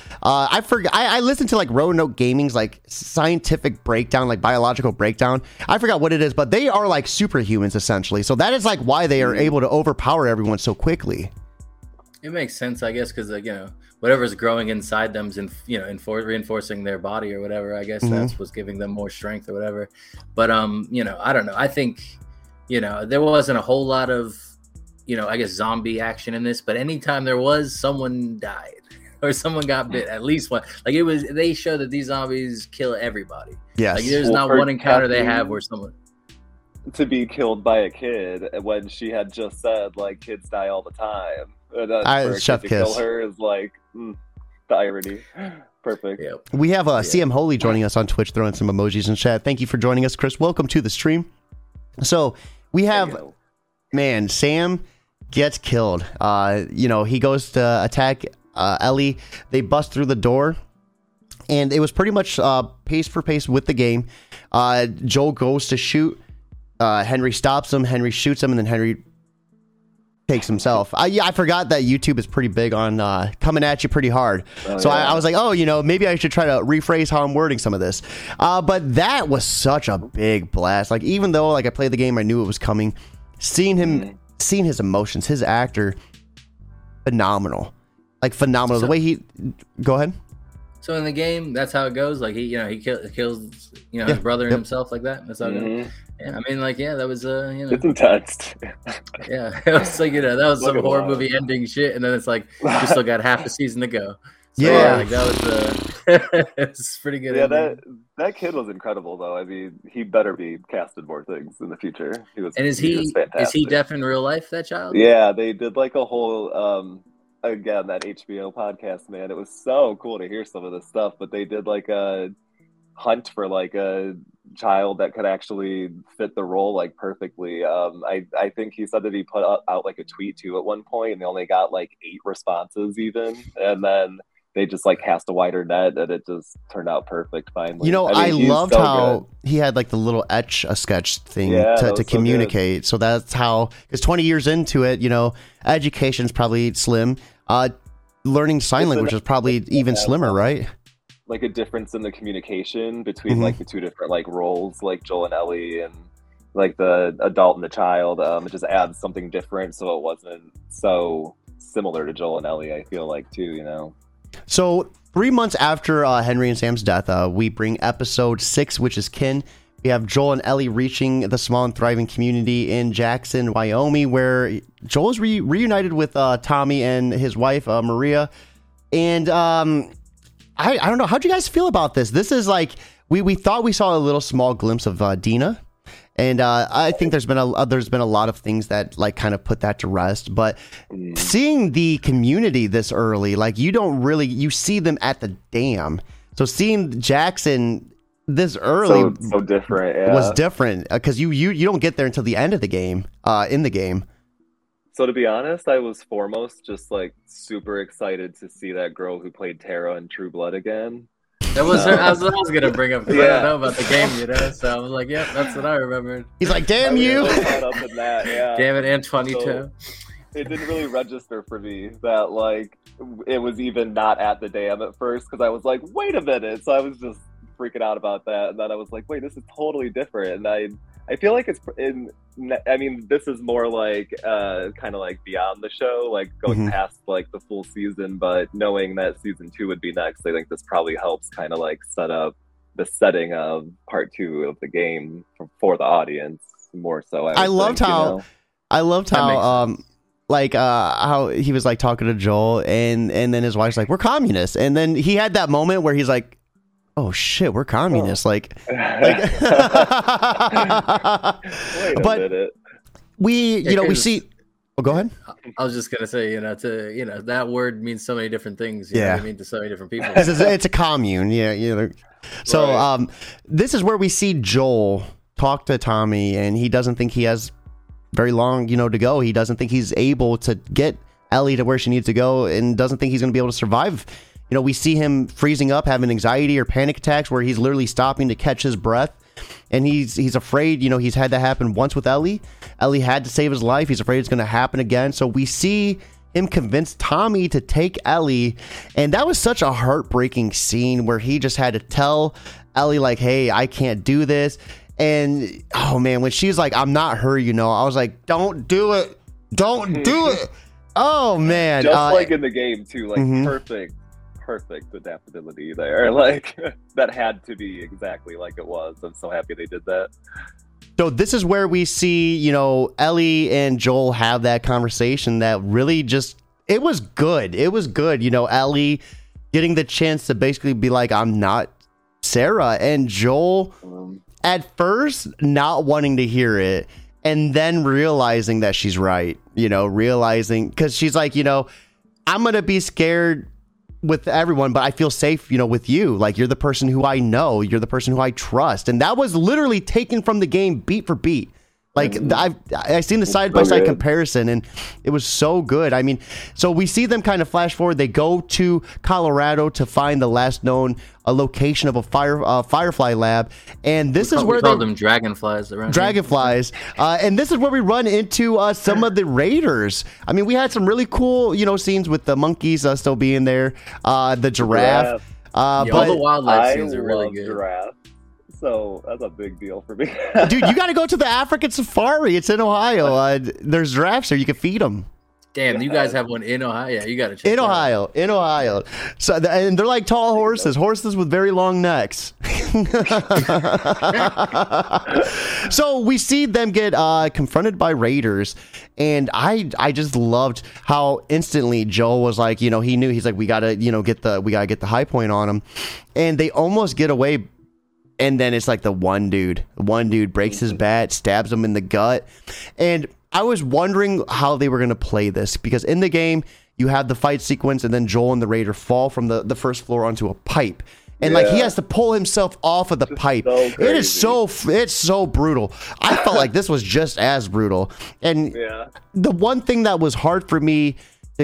I listened to like Roanoke Gaming's like scientific breakdown, like biological breakdown. I forgot what it is, but they are like superhumans essentially. So that is like why they are able to overpower everyone so quickly. It makes sense, I guess, because whatever's growing inside them is reinforcing their body or whatever. I guess that's what's giving them more strength or whatever. But I don't know. I think there wasn't a whole lot of I guess zombie action in this, but anytime there was, someone died or someone got bit, at least one. Like they show that these zombies kill everybody. Yes. Like there's not one encounter they have where someone to be killed by a kid when she had just said like kids die all the time. Chef kiss. Kill her is like the irony. Perfect. Yep. We have CM Holy joining us on Twitch, throwing some emojis in chat. Thank you for joining us, Chris. Welcome to the stream. So we have, Sam gets killed. He goes to attack Ellie. They bust through the door, and it was pretty much pace for pace with the game. Joel goes to shoot. Henry stops him. Henry shoots him, and then Henry takes himself. I forgot that YouTube is pretty big on coming at you pretty hard. I was like, maybe I should try to rephrase how I'm wording some of this. But that was such a big blast. Like, even though like I played the game, I knew it was coming. Seeing his emotions, his actor, phenomenal. Like phenomenal. The way he go ahead. So in the game, that's how it goes. Like he kills his brother and himself like that. That's how it goes. Yeah, I mean, that was it's intense. Yeah, it was like that was some horror movie ending shit, and then it's like we still got half a season to go. So, that was It's pretty good. Yeah, that kid was incredible, though. I mean, he better be casted more things in the future. He was, And is he was he fantastic. deaf in real life? That child? Yeah, they did like a whole again, that HBO podcast, man. It was so cool to hear some of this stuff, but they did like a hunt for like a child that could actually fit the role like perfectly. I think he said that he put out like a tweet too at one point, and they only got like 8 responses even, and then they just like cast a wider net, and it just turned out perfect finally. You know, I mean, loved so how good. he had like the little etch a sketch thing Yeah, that to was so communicate. So that's how, because 20 years into it, you know, education's probably slim. Learning sign language is probably even slimmer, right? Like a difference in the communication between like the two different like roles, like Joel and Ellie, and like the adult and the child. It just adds something different, so it wasn't so similar to Joel and Ellie, I feel like, too, you know. So 3 months after Henry and Sam's death, we bring episode 6, which is Kin. We have Joel and Ellie reaching the small and thriving community in Jackson, Wyoming, where Joel is reunited with Tommy and his wife, Maria. And I don't know. How'd you guys feel about this? This is like, we thought we saw a little small glimpse of Dina. And I think there's been a lot of things that like kind of put that to rest. But seeing the community this early, like you see them at the dam. So seeing Jackson this early so different, yeah. was different because you don't get there until the end of the game, in the game. So to be honest, I was foremost just like super excited to see that girl who played Tara in True Blood again. That was her. I was gonna bring up. 'Cause I don't know about the game, you know. So I was like, "Yep, that's what I remembered." He's like, "Damn you!" Damn it, Antoinito. It didn't really register for me that like it was even not at the dam at first, because I was like, "Wait a minute!" So I was just freaking out about that, and then I was like, "Wait, this is totally different." And I feel like it's in. I mean, this is more like kind of like beyond the show, like going past like the full season. But knowing that season 2 would be next, I think this probably helps kind of like set up the setting of part 2 of the game for the audience more so. I loved how like how he was like talking to Joel, and then his wife's like, "We're communists," and then he had that moment where he's like, "Oh shit, we're communists!" Like Wait a minute. We see. Oh, go ahead. I was just gonna say, that word means so many different things. You know what I mean, to so many different people. It's a commune. Yeah. So right. This is where we see Joel talk to Tommy, and he doesn't think he has very long, to go. He doesn't think he's able to get Ellie to where she needs to go, and doesn't think he's going to be able to survive. We see him freezing up, having anxiety or panic attacks where he's literally stopping to catch his breath. And he's afraid, he's had that happen once with Ellie. Ellie had to save his life. He's afraid it's going to happen again. So we see him convince Tommy to take Ellie. And that was such a heartbreaking scene where he just had to tell Ellie, like, "Hey, I can't do this." And, oh, man, when she's like, "I'm not her, I was like, "Don't do it. Don't do it." Oh, man. Just like in the game, too. Like, perfect adaptability there. Like, that had to be exactly like it was. I'm so happy they did that. So this is where we see, Ellie and Joel have that conversation that really just, it was good. It was good. Ellie getting the chance to basically be like, "I'm not Sarah," and Joel at first not wanting to hear it, and then realizing that she's right, realizing, because she's like, "I'm going to be scared with everyone, but I feel safe, with you. Like, you're the person who I know. You're the person who I trust." And that was literally taken from the game beat for beat. Like, I've seen the side-by-side comparison, and it was so good. I mean, so we see them kind of flash forward. They go to Colorado to find the last known location of a Firefly lab, and this is where we call them dragonflies. Dragonflies, and this is where we run into some of the raiders. I mean, we had some really cool, scenes with the monkeys still being there, the giraffe. All the wildlife scenes are really good. Giraffe. So that's a big deal for me. Dude, you got to go to the African safari. It's in Ohio. There's giraffes there. You can feed them. Damn, you guys have one in Ohio. Yeah, you got to check in Ohio. So, and they're like tall horses with very long necks. So we see them get confronted by raiders, and I just loved how instantly Joel was like, he knew, he's like, we gotta get the high point on him, and they almost get away. And then it's like the one dude breaks his bat, stabs him in the gut. And I was wondering how they were going to play this, because in the game you have the fight sequence and then Joel and the raider fall from the first floor onto a pipe. And like he has to pull himself off of the pipe. It's so brutal. I felt like this was just as brutal. And the one thing that was hard for me,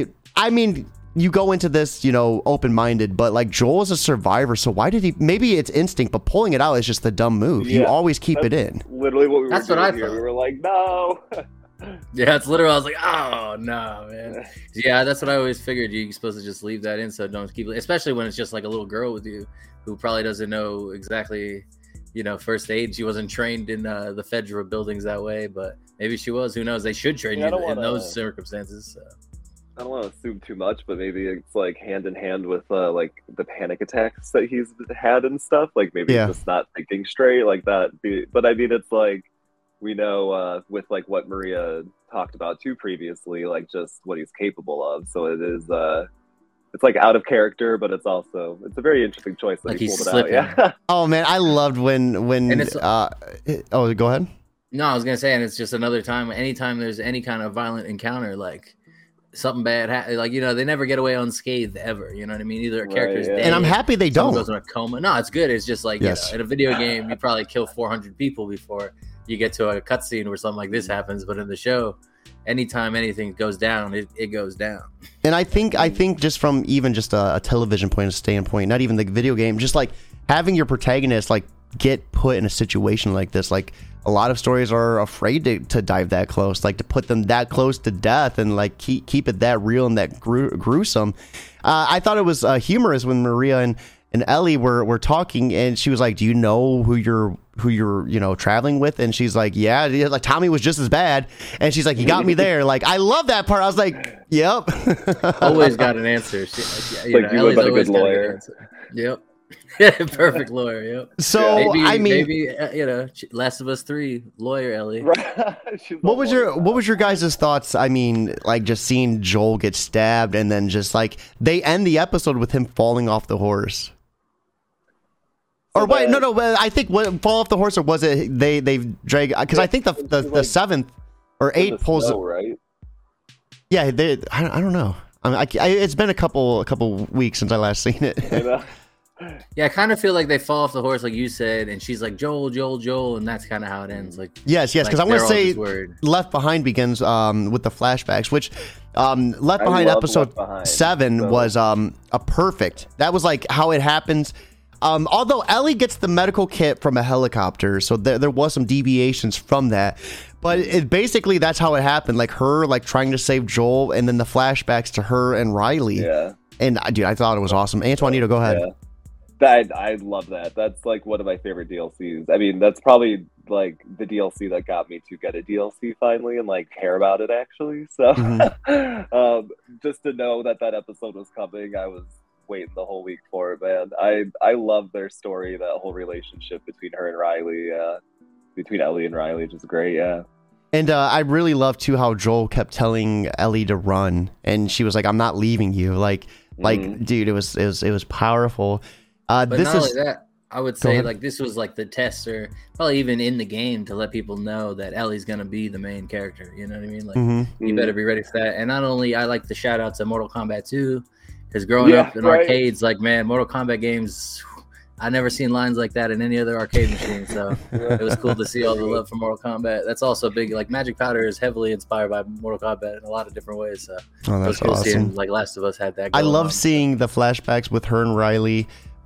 you go into this, open-minded, but like Joel is a survivor, so why did he? Maybe it's instinct, but pulling it out is just the dumb move. You always keep it in. Literally what we were doing here. We were like, no. Yeah, it's literally. I was like, oh no, man. Yeah, that's what I always figured. You're supposed to just leave that in, so don't keep it. Especially when it's just like a little girl with you who probably doesn't know exactly, first aid. She wasn't trained in the Fedra buildings that way, but maybe she was. Who knows? They should train you in those circumstances. So. I don't want to assume too much, but maybe it's like hand in hand with like the panic attacks that he's had and stuff. Like maybe he's just not thinking straight like that. But I mean, it's like we know with like what Maria talked about too previously, like just what he's capable of. So it is it's like out of character, but it's a very interesting choice that like he pulled slipping. it out. Yeah. Oh man, I loved when oh, go ahead. No, I was gonna say, and it's just another time. Anytime there's any kind of violent encounter, like something bad, they never get away unscathed ever. You know what I mean? Either a character's dead, and I'm happy they don't. Goes in a coma. No, it's good. It's just like in a video game, you probably kill 400 people before you get to a cutscene where something like this happens. But in the show, anytime anything goes down, it goes down. And I think just from even just a television standpoint, not even the video game, just like having your protagonist like get put in a situation like this, like a lot of stories are afraid to dive that close, like to put them that close to death and like keep it that real and that gruesome. I thought it was humorous when Maria and Ellie were talking, and she was like, do you know who you're traveling with? And she's like, yeah, like Tommy was just as bad. And she's like, you got me there. Like, I love that part. I was like, yep. Always got an answer. Ellie's always got a good answer. Yep. Perfect lawyer. Yep. So maybe Last of Us 3 lawyer Ellie. What was your guys' thoughts? I mean, like just seeing Joel get stabbed, and then just like they end the episode with him falling off the horse. Or wait, no. I think fall off the horse, or was it they've dragged? Because I think the 7th or 8th pulls snow, right? Yeah, I don't know. It's been a couple weeks since I last seen it. Yeah, I kind of feel like they fall off the horse, like you said, and she's like, Joel, and that's kind of how it ends. Like, yes, because I'm going to say Left Behind begins with the flashbacks, which Left Behind episode 7 was a perfect. That was like how it happens. Although Ellie gets the medical kit from a helicopter, so there was some deviations from that. But basically that's how it happened. Like her like trying to save Joel, and then the flashbacks to her and Riley. Yeah. And dude, I thought it was awesome. Antoinito, go ahead. Yeah. I love that. That's like one of my favorite DLCs. I mean, that's probably like the DLC that got me to get a DLC finally and like care about it actually. So just to know that episode was coming, I was waiting the whole week for it, man. I love their story, that whole relationship between her and Riley, between Ellie and Riley, which is great. Yeah. And I really love too how Joel kept telling Ellie to run, and she was like, "I'm not leaving you." Like, dude, it was powerful. But not only that, I would say like this was like the test, or probably even in the game, to let people know that Ellie's gonna be the main character. You know what I mean? Like you better be ready for that. And not only I like the shout out to Mortal Kombat 2, because growing up in arcades, like man, Mortal Kombat games, I never seen lines like that in any other arcade machine. So it was cool to see all the love for Mortal Kombat. That's also big. Like Magic Powder is heavily inspired by Mortal Kombat in a lot of different ways. So that's cool awesome. Seeing, like Last of Us had that. I love seeing the flashbacks with her and Riley.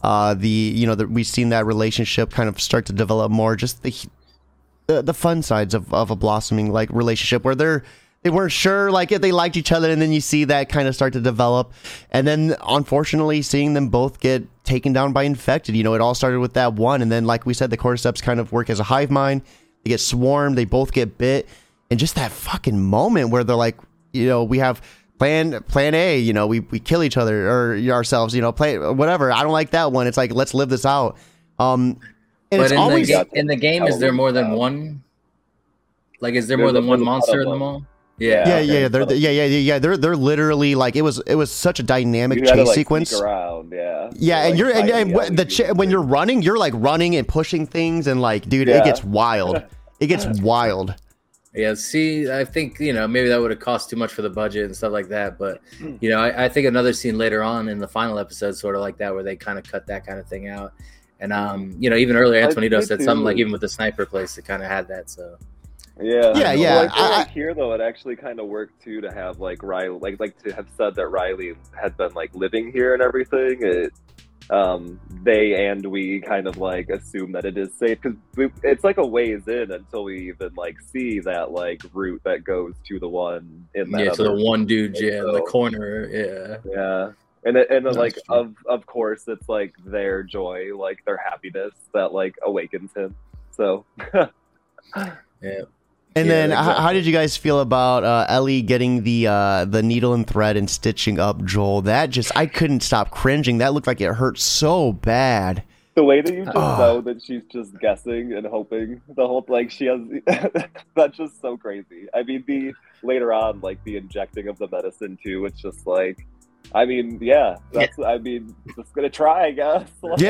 We've seen that relationship kind of start to develop more. Just the fun sides of a blossoming like relationship where they weren't sure like if they liked each other, and then you see that kind of start to develop, and then unfortunately seeing them both get taken down by infected. It all started with that one, and then like we said, the cordyceps kind of work as a hive mind. They get swarmed, they both get bit, and just that fucking moment where they're like, we have plan A, we kill each other or ourselves, play whatever. I don't like that one. It's like, let's live this out. And But it's always in the game, is there more than one? Like, is there more than one monster in the mall? Yeah. They're literally like it was such a dynamic chase sequence. Sneak around, when you're running, you're like running and pushing things, and like, dude, it gets wild. It gets wild. Yeah, see, I think, maybe that would have cost too much for the budget and stuff like that. But, I think another scene later on in the final episode, sort of like that, where they kind of cut that kind of thing out. And, even earlier, Antonito said something like even with the sniper place, it kind of had that. So. Yeah. Well, I here though, it actually kind of worked too to have like Riley, like to have said that Riley had been like living here and everything. They and we kind of like assume that it is safe because it's like a ways in until we even like see that like route that goes to the one in that to the one dude in the corner. And then like of course it's like their joy, like their happiness that like awakens him. So yeah. And then, how did you guys feel about Ellie getting the needle and thread and stitching up Joel? That I couldn't stop cringing. That looked like it hurt so bad. The way that you just know that she's just guessing and hoping the whole like she has that's just so crazy. I mean, later on, like the injecting of the medicine too. It's just like. I mean, just gonna try, I guess.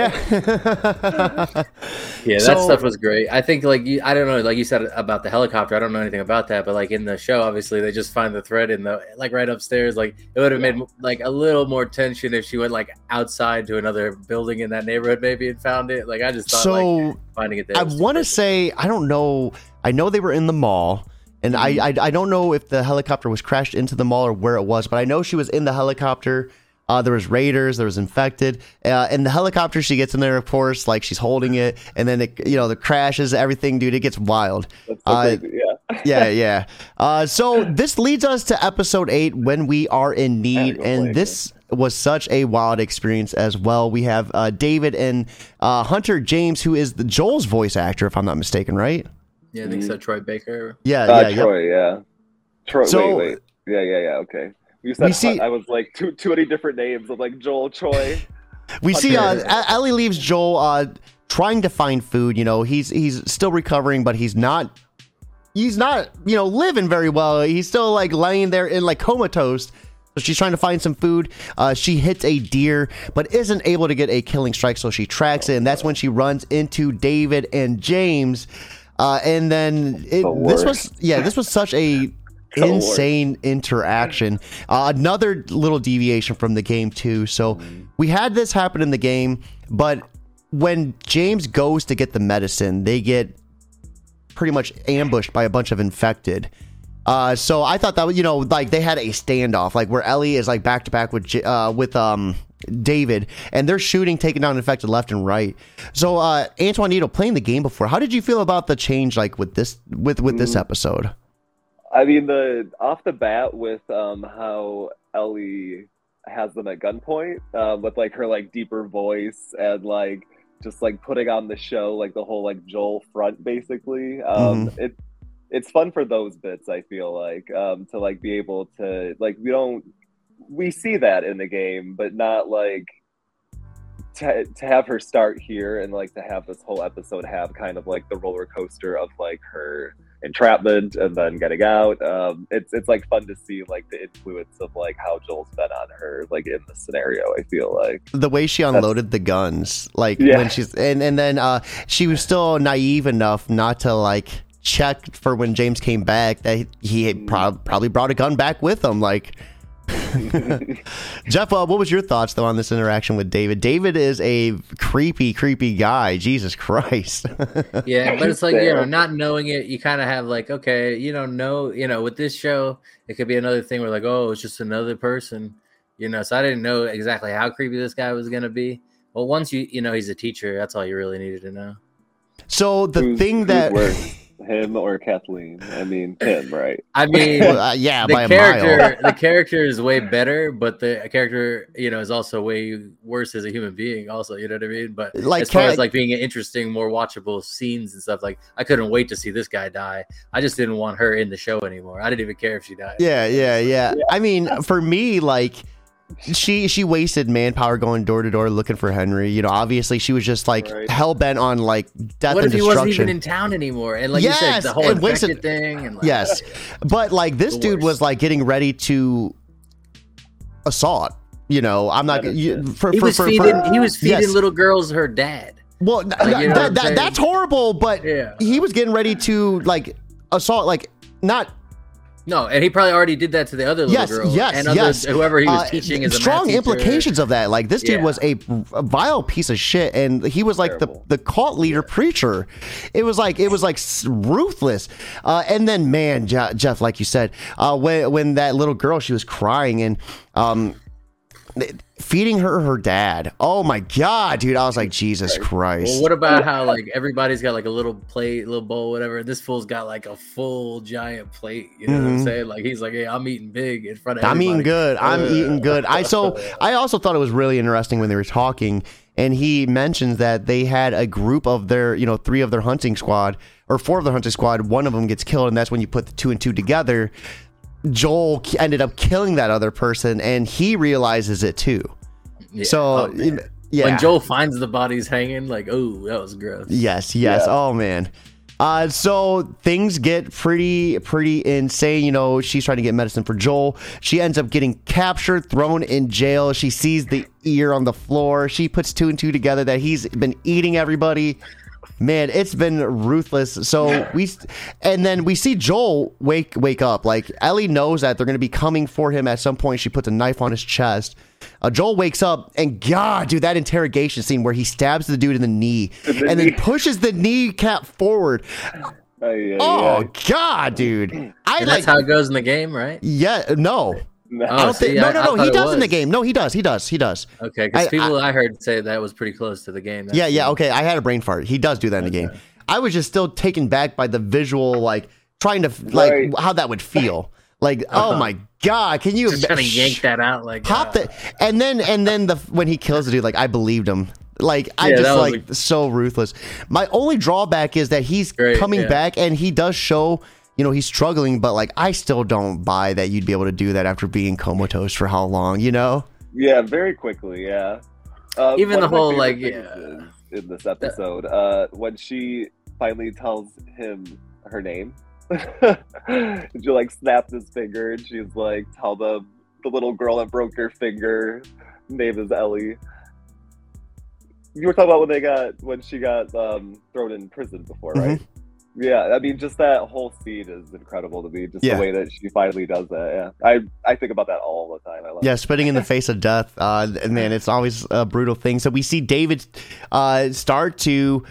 That stuff was great. I think, like, I don't know, like you said about the helicopter, I don't know anything about that, but like in the show, obviously, they just find the thread in the, like, right upstairs. Like, it would have made like a little more tension if she went like outside to another building in that neighborhood, maybe, and found it. Like, I just thought, like, finding it there. I want to say, I don't know. I know they were in the mall. And I don't know if the helicopter was crashed into the mall or where it was, but I know she was in the helicopter. There was raiders, there was infected. And the helicopter, she gets in there, of course, like she's holding it. And then, the crashes, everything, dude, it gets wild. That's so crazy, yeah. So this leads us to episode 8, When We Are in Need. And this was such a wild experience as well. We have David and Hunter James, who is Joel's voice actor, if I'm not mistaken, right? Yeah, I think so. Troy Baker. Troy, Troy, so, wait. Yeah, okay. You said I was like too many different names of like Joel, Troy. We see Ellie leaves Joel trying to find food. He's still recovering, but he's not living very well. He's still like laying there in like comatose. So she's trying to find some food. She hits a deer, but isn't able to get a killing strike. So she tracks it, and that's when she runs into David and James. And then this was such a insane interaction. Another little deviation from the game too. So we had this happen in the game, but when James goes to get the medicine, they get pretty much ambushed by a bunch of infected. So I thought that, like they had a standoff, like where Ellie is like back to back with David, and they're shooting, taking down infected left and right. So Antoinito, playing the game before, how did you feel about the change, like with this this episode? I mean, off the bat with how Ellie has them at gunpoint, with like her like deeper voice and like just like putting on the show, like the whole like Joel front basically. It's fun for those bits, I feel like, to like be able to like we see that in the game, but not like to have her start here and like to have this whole episode have kind of like the roller coaster of like her entrapment and then getting out. It's like fun to see like the influence of like how Joel's been on her like in the scenario. I feel like the way she unloaded the guns, like when she's and then she was still naive enough not to like check for when James came back that he had probably brought a gun back with him, like. Jeff, what was your thoughts though on this interaction with David? David is a creepy guy. Jesus Christ. Yeah, but it's like, not knowing it, you kind of have like, okay, with this show, it could be another thing where like, oh, it's just another person, so I didn't know exactly how creepy this guy was going to be. Well, once he's a teacher, that's all you really needed to know. So the thing that him or Kathleen? I mean, him, right? I mean, by a mile. The character is way better, but the character, is also way worse as a human being. Also, you know what I mean? But like, as far as like being interesting, more watchable scenes and stuff, like I couldn't wait to see this guy die. I just didn't want her in the show anymore. I didn't even care if she died. Yeah. I mean, for me, like she wasted manpower going door to door looking for Henry. You know, obviously she was just like hell bent on like death what and if destruction. He wasn't even in town anymore? And like you said, the whole infected thing. And like, yes, but like this dude was like getting ready to assault. You know, I'm not. He was feeding little girls her dad. Well, like, that's horrible. But he was getting ready to like assault, like not. No, and he probably already did that to the other little girl. And whoever he was teaching is a strong implications of that. Like this dude was a vile piece of shit, and he was like the cult leader preacher. It was like ruthless. And then, man, Jeff, like you said, when that little girl, she was crying and feeding her dad. Oh my god, dude! I was like, Jesus Christ. Well, what about how like everybody's got like a little plate, little bowl, whatever. This fool's got like a full giant plate. You know what I'm saying? Like he's like, hey, I'm eating big in front of everybody. I'm eating good. I also thought it was really interesting when they were talking, and he mentions that they had a group of their, 3 of their hunting squad or 4 of their hunting squad. One of them gets killed, and that's when you put the 2 and 2 together. Joel ended up killing that other person, and he realizes it too. Yeah. So, when Joel finds the bodies hanging, like, oh, that was gross. Yes. Yeah. Oh man. So things get pretty insane. You know, she's trying to get medicine for Joel. She ends up getting captured, thrown in jail. She sees the ear on the floor. She puts 2 and 2 together that he's been eating everybody. Man, it's been ruthless. So we see Joel wake up. Like Ellie knows that they're going to be coming for him at some point. She puts a knife on his chest. Joel wakes up, and God, dude, that interrogation scene where he stabs the dude in the knee and then pushes the kneecap forward. God, dude. That's how it goes in the game, right? Yeah, no. No, I don't think. No. He does in the game. No, he does. Okay, because people I heard say that was pretty close to the game. Yeah. Okay, I had a brain fart. He does do that in the game. I was just still taken back by the visual, like trying to how that would feel. Like, oh my God, can you just trying to yank that out? Like, pop that, and then when he kills the dude, like I believed him. Like so ruthless. My only drawback is that he's coming back, and he does show. He's struggling, but like I still don't buy that you'd be able to do that after being comatose for how long, Yeah, very quickly, yeah. Even the whole in this episode, when she finally tells him her name, she like snaps his finger, and she's like, "Tell the little girl that broke your finger, name is Ellie." You were talking about when she got thrown in prison before, right? Mm-hmm. Yeah, I mean, just that whole scene is incredible to me. Just the way that she finally does that. Yeah, I think about that all the time. I love spitting in the face of death. Man, it's always a brutal thing. So we see David start to,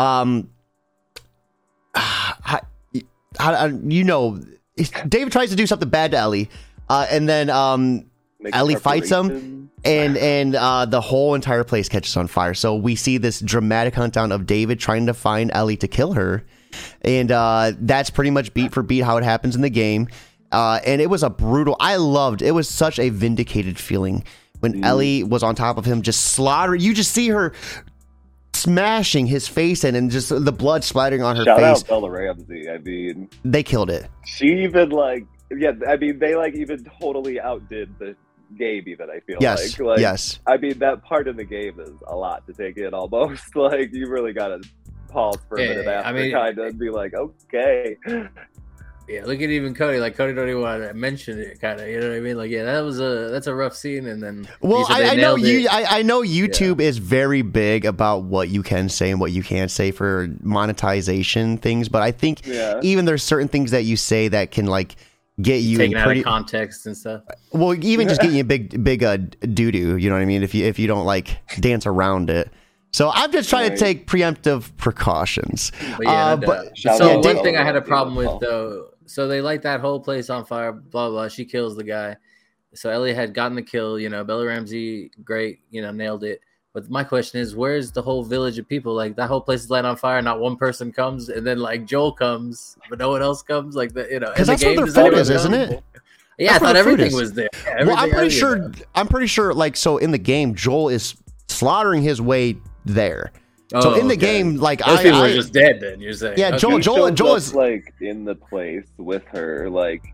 David tries to do something bad to Ellie, and then Ellie fights him. And the whole entire place catches on fire. So we see this dramatic hunt down of David trying to find Ellie to kill her. And that's pretty much beat for beat how it happens in the game. And it was it was such a vindicated feeling when Ellie was on top of him, just slaughtering. You just see her smashing his face in and just the blood splattering on her face. Shout out Bella Ramsey. I mean, they killed it. She even they even totally outdid the game, even I feel like yes. I mean, that part in the game is a lot to take in almost. Like you really gotta pause for a minute after kind of be like, okay. Yeah, look at even Cody. Like Cody don't even want to mention it, kind of. You know what I mean? Like, yeah, that's a rough scene. And then I know YouTube is very big about what you can say and what you can't say for monetization things. But I think even there's certain things that you say that can like get you taken out of context and stuff. Well, even just get you a big doo doo. You know what I mean? If you don't like dance around it. So I'm just trying to take preemptive precautions. So one thing I had a problem with though. So they light that whole place on fire. Blah blah. She kills the guy. So Ellie had gotten the kill. Bella Ramsey, great. Nailed it. But my question is, where's the whole village of people? Like that whole place is light on fire. Not one person comes, and then like Joel comes, but no one else comes. Like because that's where their food is, isn't it? Yeah, I thought everything was there. Well, I'm pretty sure. Like so, in the game, Joel is slaughtering his way there. So in the game, like those people are just dead. Then you're saying, yeah, Joel is like in the place with her, like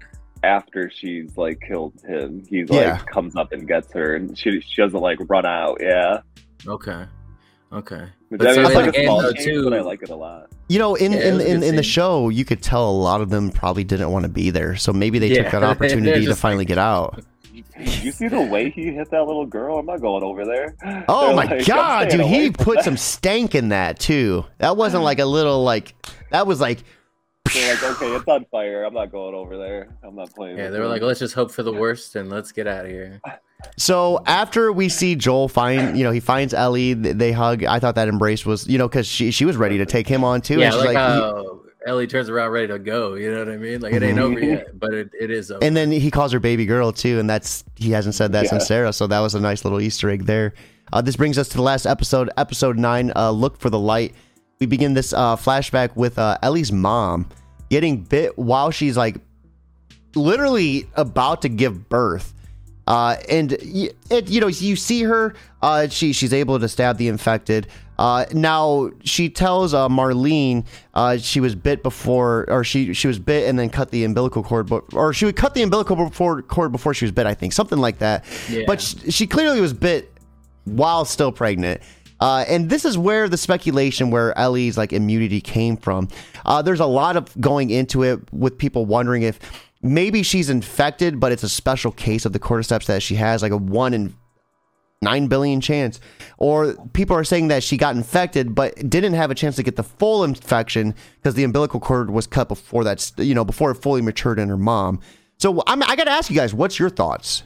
after she's like killed him, he's like comes up and gets her, and she doesn't like run out. Yeah. Okay. But I mean, it's like a small change, but I like it a lot. You know, in the show, you could tell a lot of them probably didn't want to be there, so maybe they took that opportunity to finally get out. You see the way he hit that little girl? I'm not going over there. Oh my god, dude! He put some stank in that too. That wasn't like a little like. That was like. They're like, okay, it's on fire. I'm not going over there. I'm not playing. Yeah, they were like, let's just hope for the worst and let's get out of here. So after we see Joel he finds Ellie, they hug. I thought that embrace was, because she was ready to take him on too. Yeah, and she's like how Ellie turns around ready to go. You know what I mean? Like it ain't over yet, but it is over. And then he calls her baby girl too, and he hasn't said that since Sarah. So that was a nice little Easter egg there. This brings us to the last episode 9. Look for the light. We begin this flashback with Ellie's mom getting bit while she's like literally about to give birth. And you see her, she's able to stab the infected. Now she tells Marlene she was bit before, or she was bit and then cut the umbilical cord, or she would cut the umbilical cord before she was bit, I think, something like that. Yeah. But she clearly was bit while still pregnant. And this is where the speculation where Ellie's like immunity came from. There's a lot of going into it with people wondering if maybe she's infected, but it's a special case of the cordyceps that she has, like a 1 in 9 billion chance. Or people are saying that she got infected, but didn't have a chance to get the full infection because the umbilical cord was cut before before it fully matured in her mom. So I got to ask you guys, what's your thoughts?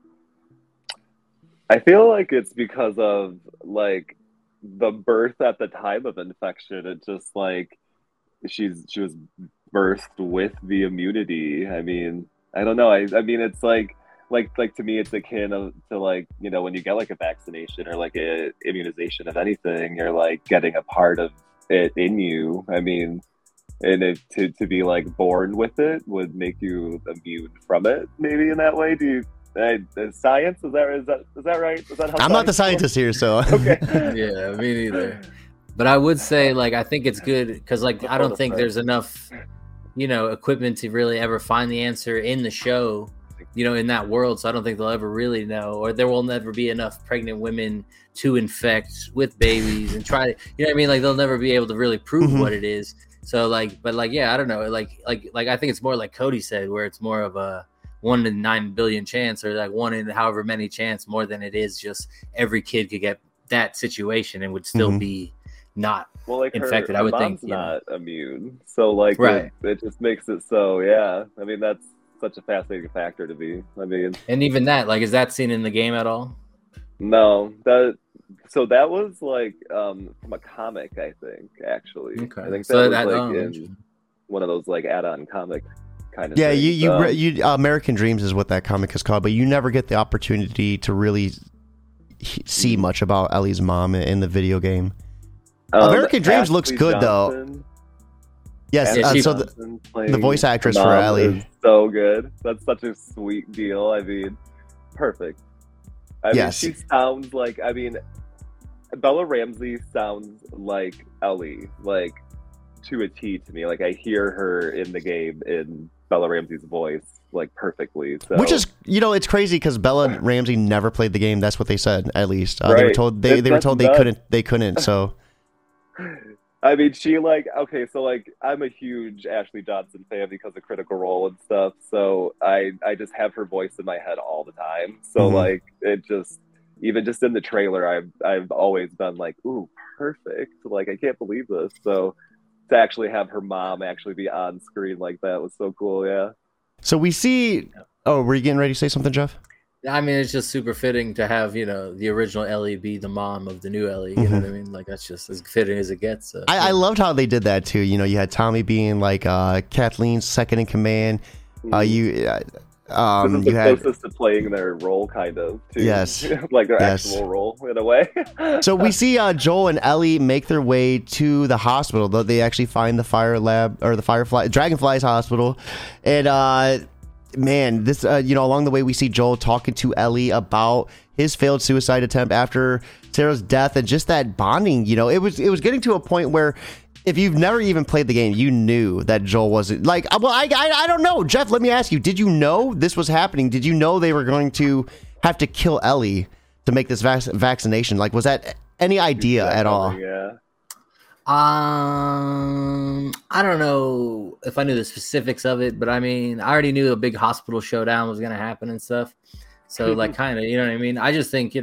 I feel like it's because of like the birth at the time of infection. It's just like she was birthed with the immunity. I mean, I don't know. I mean, it's like to me, it's akin to like, when you get like a vaccination or like a immunization of anything, you're like getting a part of it in you. I mean, and to be like born with it would make you immune from it. Maybe in that way. Science is that right? Is that how I'm not the scientist here, so okay. Yeah, me neither. But I would say, like, I think it's good because, like, I don't think there's enough, equipment to really ever find the answer in the show, in that world. So I don't think they'll ever really know, or there will never be enough pregnant women to infect with babies and try to, what I mean? Like, they'll never be able to really prove what it is. So, like, but like, yeah, I don't know. Like I think it's more like Cody said, where it's more of a 1 in 9 billion chance, or like 1 in however many chance, more than it is just every kid could get that situation and would still be not infected. Her I would think not immune, so like right. It just makes it so. Yeah, I mean that's such a fascinating factor to be. I mean, and even that, like, is that seen in the game at all? No, that was like from a comic, I think. Actually, okay. I think so that was like in one of those like add-on comic kind of. Yeah, things. you American Dreams is what that comic is called, but you never get the opportunity to really see much about Ellie's mom in the video game. American Dreams looks good though. Yes, so the voice actress for Ellie is so good. That's such a sweet deal. I mean, perfect. I mean, she sounds like. I mean, Bella Ramsey sounds like Ellie, like to a T to me. Like I hear her in the game in Bella Ramsey's voice, like perfectly. So. Which is, it's crazy because Bella Ramsey never played the game. That's what they said, at least. Right. They were told they couldn't. So. I mean, she like, okay, so like I'm a huge Ashley Johnson fan because of Critical Role and stuff. So I just have her voice in my head all the time. So like it just, even just in the trailer, I've always been like, ooh, perfect. Like I can't believe this. So to actually have her mom actually be on screen like that was so cool. Yeah. So we see. Oh, were you getting ready to say something, Jeff? I mean, it's just super fitting to have, the original Ellie be the mom of the new Ellie. You know what I mean? Like, that's just as fitting as it gets. So, I loved how they did that, too. You had Tommy being, like, Kathleen's second in command. This is the closest to playing their role, kind of, too. Yes. Like their actual role, in a way. So we see Joel and Ellie make their way to the hospital. Though they actually find the fire lab, or the Dragonflies hospital. And, man, this along the way we see Joel talking to Ellie about his failed suicide attempt after Sarah's death, and just that bonding. It was getting to a point where if you've never even played the game, you knew that Joel wasn't like. Well, I don't know, Jeff. Let me ask you: did you know this was happening? Did you know they were going to have to kill Ellie to make this vaccination? Like, was that any idea at all? Yeah. I don't know if I knew the specifics of it, but I mean, I already knew a big hospital showdown was going to happen and stuff. So, like, kind of, you know what I mean? I just think,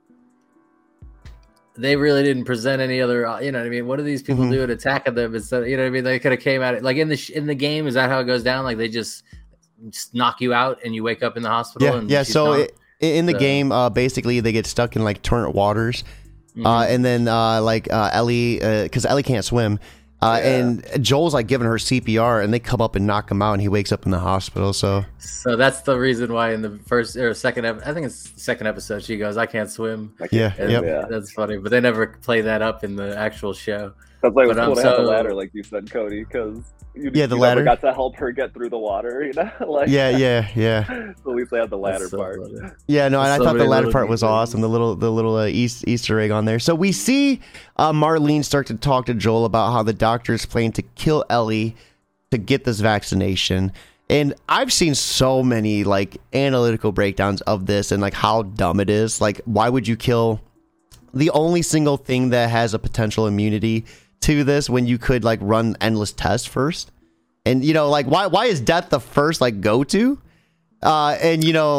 they really didn't present any other, you know what I mean? What do these people do at attacking them instead? You know what I mean? They could have came at it like in the game. Is that how it goes down? Like they just knock you out and you wake up in the hospital. Yeah, and yeah. So in the game, basically they get stuck in like torrent waters, and then Ellie, because Ellie can't swim. And Joel's like giving her CPR, and they come up and knock him out, and he wakes up in the hospital. So that's the reason why in the first or second, I think it's the second episode, she goes, "I can't swim." Yeah, that's funny. But they never play that up in the actual show. That's why it was cool to have the ladder, like you said, Cody, because you ladder got to help her get through the water. Like yeah. At least they had the ladder part. Funny. Yeah, no, and I thought the ladder part was awesome. The little Easter egg on there. So we see Marlene start to talk to Joel about how the doctors plan to kill Ellie to get this vaccination. And I've seen so many like analytical breakdowns of this and like how dumb it is. Like, why would you kill the only single thing that has a potential immunity to this when you could like run endless tests first? And like why is death the first like go to? And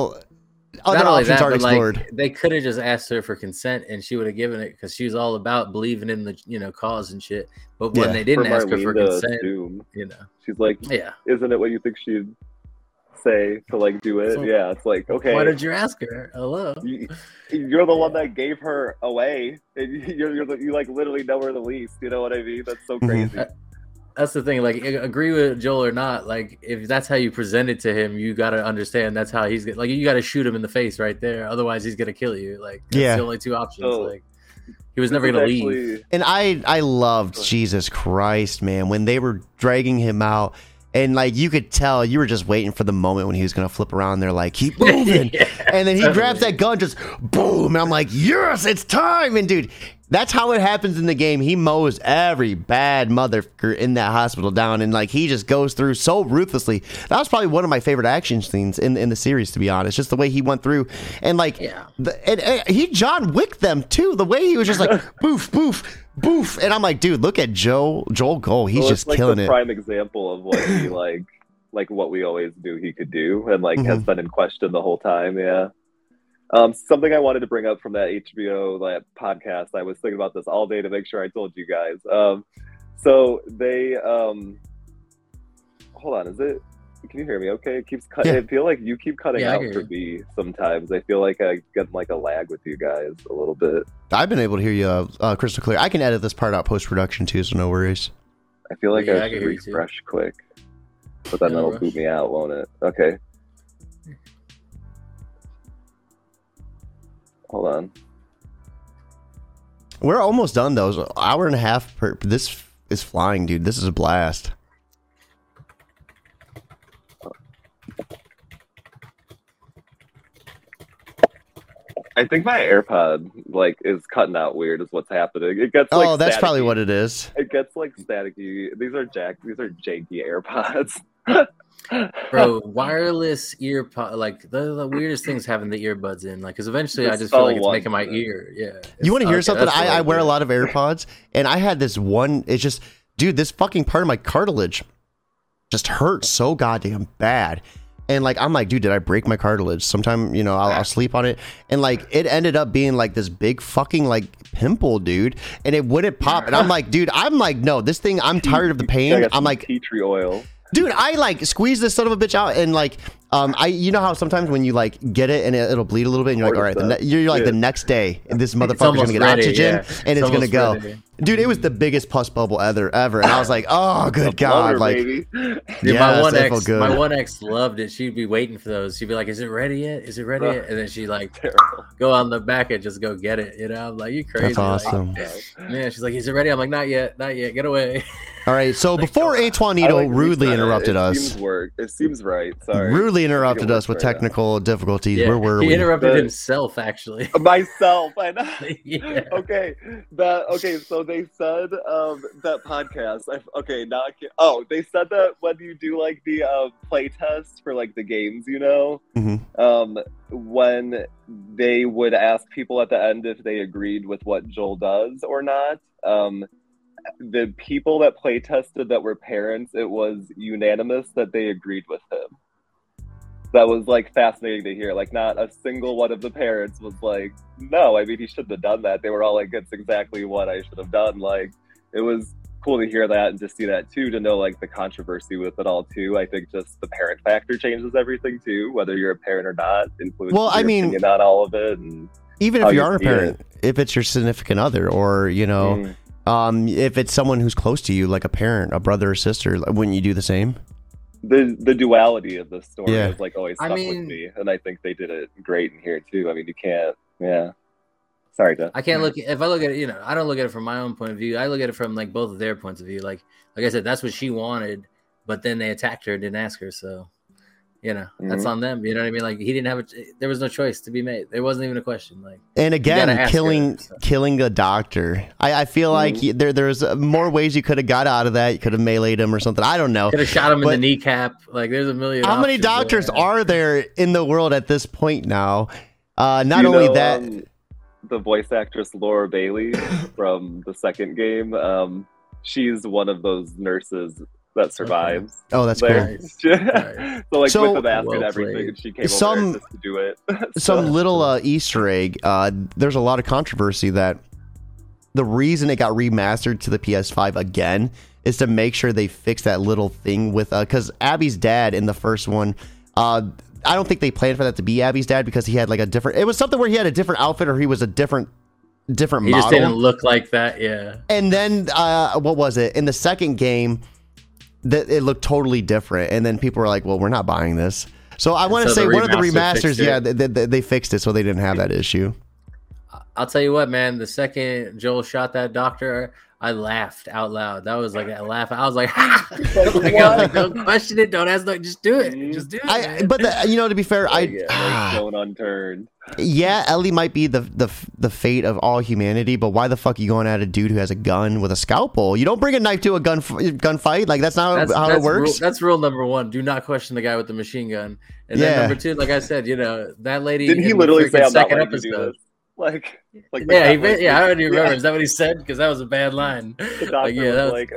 other options aren't explored. Like, they could have just asked her for consent and she would have given it because she was all about believing in the cause and shit. But when they didn't ask her for consent, she's like, isn't it what you think she'd say to like do it? So, it's like, okay, why did you ask her? Hello, you're the one that gave her away, and you like literally know her the least. You know what I mean? That's so crazy. That's the thing. Like, agree with Joel or not, like if that's how you present it to him, you got to understand that's how he's like. You got to shoot him in the face right there, otherwise he's gonna kill you. Like, that's the only two options. So, like, he was never gonna leave. And I loved Jesus Christ, man, when they were dragging him out. And like you could tell, you were just waiting for the moment when he was gonna flip around there, like keep moving, and then he grabs that gun, just boom, and I'm like, yes, it's time. And dude, that's how it happens in the game. He mows every bad motherfucker in that hospital down, and like he just goes through so ruthlessly. That was probably one of my favorite action scenes in the series, to be honest. Just the way he went through, and like, he John Wick them too. The way he was just like boof, boof. Boof, and I'm like, dude, look at Joel Gold. He's just like killing it. Prime example of what he like what we always knew he could do, and like has been in question the whole time. Yeah. Something I wanted to bring up from that HBO podcast. I was thinking about this all day to make sure I told you guys. So they hold on. Is it? Can you hear me? Okay, it keeps cutting. I feel like you keep cutting out for me sometimes. I feel like I get like a lag with you guys a little bit. I've been able to hear you crystal clear. I can edit this part out post production too, so no worries. I feel like I should refresh quick, but then that'll boot me out, won't it? Okay. Hold on. We're almost done though. So hour and a half per. This is flying, dude. This is a blast. I think my AirPod is cutting out weird is what's happening. It gets like that's staticky. Probably what it is. It gets like staticky. These are janky AirPods. Bro, wireless earpod, like the weirdest things having the earbuds in, like, because eventually I just feel like it's making my ear. Yeah. You want to hear something? I wear a lot of AirPods, and I had this one. It's just, dude, this fucking part of my cartilage just hurts so goddamn bad. And like, I'm like, dude, did I break my cartilage? Sometime, I'll sleep on it. And like, it ended up being like this big fucking like pimple, dude. And it wouldn't pop. And I'm like, dude, no, this thing, I'm tired of the pain. I'm like, tea tree oil. Dude, I like squeeze this son of a bitch out, and like, you know how sometimes when you like get it and it'll bleed a little bit, and you're like, all right, you're like the next day, and this motherfucker's gonna get oxygen, and it's gonna go. Ready. Dude, it was the biggest pus bubble ever, and I was like, oh, good God, like, dude, my one ex loved it. She'd be waiting for those. She'd be like, is it ready yet? Is it ready yet? And then she like go on the back and just go get it. I'm like, you crazy? That's awesome. Like, man, she's like, is it ready? I'm like, not yet, get away. All right, so before Antoinito rudely interrupted us, it seems right. Sorry, rudely interrupted us with technical difficulties. Where were we? He interrupted himself, actually. Myself, I know. Yeah. Okay, so they said that podcast. Okay, now I can't. Oh, they said that when you do like the play test for like the games, when they would ask people at the end if they agreed with what Joel does or not. The people that play tested that were parents, it was unanimous that they agreed with him. That was like fascinating to hear. Like, not a single one of the parents was like, no, I mean, he shouldn't have done that. They were all like, it's exactly what I should have done. Like, it was cool to hear that and to see that too, to know like the controversy with it all too. I think just the parent factor changes everything too, whether you're a parent or not, influences your opinion on all of it. And even if you aren't a parent, if it's your significant other, or if it's someone who's close to you, like a parent, a brother or sister, wouldn't you do the same? The duality of the story is like always stuck with me, and I think they did it great in here too. I mean, you can't. Yeah. Sorry, Jeff. I can't look. If I look at it, I don't look at it from my own point of view. I look at it from like both of their points of view. Like I said, that's what she wanted, but then they attacked her and didn't ask her. So, that's on them. You know what I mean? Like he didn't have there was no choice to be made. There wasn't even a question. Like, and again, killing a doctor. I feel like there's more ways you could have got out of that. You could have meleeed him or something. I don't know. Could have shot him in the kneecap. Like there's a million. How many doctors are there in the world at this point now? Not only that. The voice actress Laura Bailey from the second game, she's one of those nurses that survives. Okay. Oh, that's cool. So with the mask and everything, she came over just to do it. Some little Easter egg. There's a lot of controversy that the reason it got remastered to the PS5 again is to make sure they fix that little thing with because Abby's dad in the first one. I don't think they planned for that to be Abby's dad because he had like a different. It was something where he had a different outfit or he was a different model. He just didn't look like that. Yeah. And then what was it in the second game? That it looked totally different, and then people were like, "Well, we're not buying this." So I want to say one of the remasters, they fixed it so they didn't have that issue. I'll tell you what, man. The second Joel shot that doctor, I laughed out loud. That was like a laugh. I was like, don't question it. Don't ask. Just do it. Just do it. But to be fair, going unturned. Yeah, Ellie might be the fate of all humanity, but why the fuck are you going at a dude who has a gun with a scalpel? You don't bring a knife to a gunfight. Like that's not how it works. That's rule number one. Do not question the guy with the machine gun. And then number two, like I said, that lady. Didn't he literally say, "I'm not letting you do this"? Like I already remember. Is that what he said? Because that was a bad line. The doctor was like,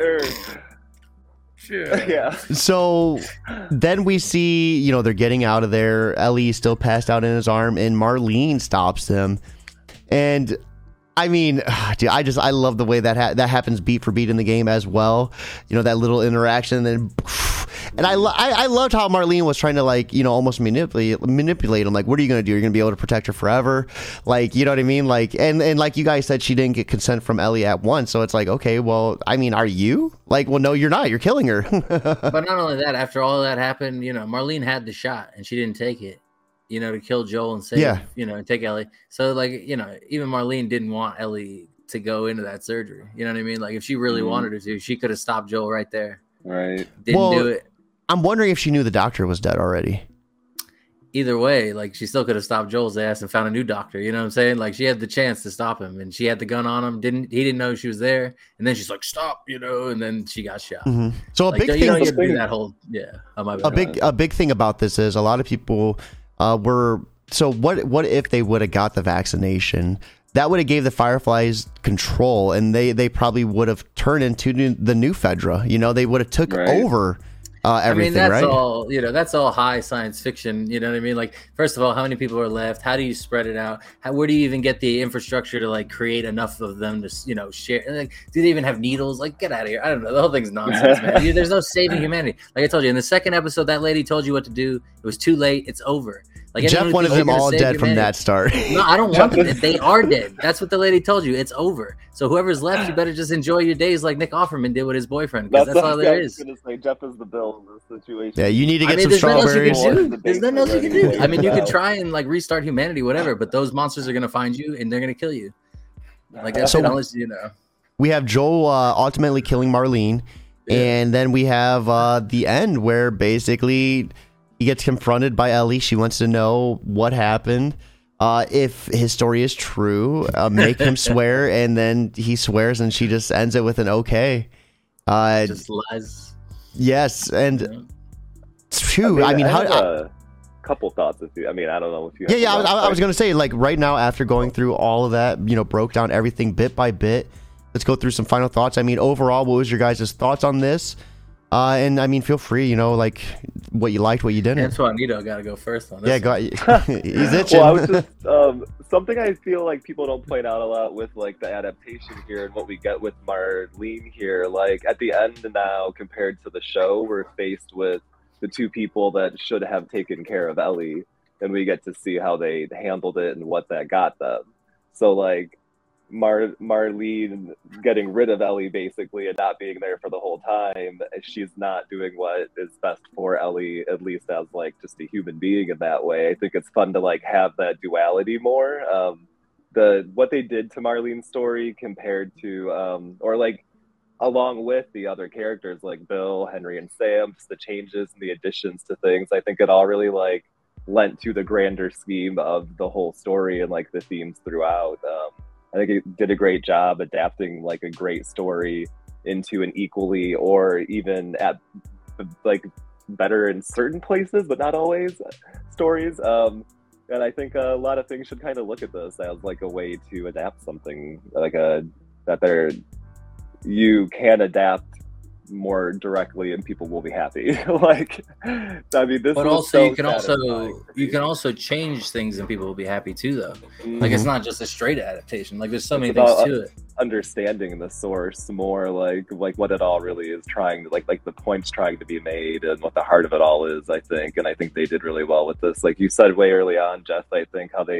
Sure. Yeah. So then we see, they're getting out of there. Ellie's still passed out in his arm, and Marlene stops them. And I mean, dude, I love the way that happens beat for beat in the game as well. That little interaction, and I loved how Marlene was trying to almost manipulate him. Like, what are you going to do? You're going to be able to protect her forever. Like, you know what I mean? Like, and like you guys said, she didn't get consent from Ellie at once. So it's like, okay, well, I mean, are you? Like, well, no, you're not. You're killing her. But not only that, after all that happened, Marlene had the shot and she didn't take it. To kill Joel and save, and take Ellie. So like, even Marlene didn't want Ellie to go into that surgery. You know what I mean? Like if she really wanted her to, she could have stopped Joel right there. Right. Didn't do it. I'm wondering if she knew the doctor was dead already. Either way, like she still could have stopped Joel's ass and found a new doctor. You know what I'm saying? Like she had the chance to stop him, and she had the gun on him. He didn't know she was there, and then she's like, "Stop!" and then she got shot. Mm-hmm. So a big thing. You don't get to do that whole a big thing about this is a lot of people were. So what if they would have got the vaccination? That would have gave the Fireflies control, and they probably would have turned into the new Fedra. They would have took over everything. That's right? all. That's all high science fiction. You know what I mean? Like, first of all, how many people are left? How do you spread it out? Where do you even get the infrastructure to create enough of them to share? Like, do they even have needles? Like, get out of here! I don't know. The whole thing's nonsense, man. There's no saving humanity. Like I told you in the second episode, that lady told you what to do. It was too late. It's over. Like Jeff wanted them all dead from that start. No, I don't want them dead. They are dead. That's what the lady told you. It's over. So whoever's left, you better just enjoy your days like Nick Offerman did with his boyfriend. Because that's all there is. I was going to say, Jeff is the Bill in this situation. Yeah, you need to get some strawberries. There's nothing else you can do. I mean, you can try and restart humanity, whatever, but those monsters are going to find you and they're going to kill you. Like that's it, unless we have Joel ultimately killing Marlene, and then we have the end where basically he gets confronted by Ellie. She wants to know what happened. if his story is true, make him swear, and then he swears, and she just ends it with an okay. Just lies. Yes, and Yeah. it's true. I mean, I how? have a couple thoughts. If you, I mean, I don't know if you. Yeah, have I was gonna say, like, right now, after going through all of that, broke down everything bit by bit. Let's go through some final thoughts. I mean, overall, what was your guys' thoughts on this? And I mean, feel free, like what you liked, what you didn't. Antoinito got to go first on this. Yeah, he's itching. Well, I was just something I feel like people don't point out a lot with like the adaptation here and what we get with Marlene here. Like at the end now, compared to the show, we're faced with the two people that should have taken care of Ellie, and we get to see how they handled it and what that got them. So like Marlene getting rid of Ellie basically and not being there for the whole time, she's not doing what is best for Ellie, at least as like just a human being in that way. I think it's fun to like have that duality more. What they did to Marlene's story compared to or like along with the other characters like Bill, Henry, and Sam, just the changes and the additions to things, I think it all really like lent to the grander scheme of the whole story and like the themes throughout. I think it did a great job adapting like a great story into an equally or even at like better in certain places, but not always stories. And I think a lot of things should kind of look at this as like a way to adapt something like you can adapt more directly and people will be happy. Like, I mean, this. But is also, so you can also change things and people will be happy too, though. Like it's not just a straight adaptation. Like there's so many things to it. Understanding the source more, like what it all really is trying to like the points trying to be made and what the heart of it all is. I think they did really well with this. Like you said way early on, Jeff. I think how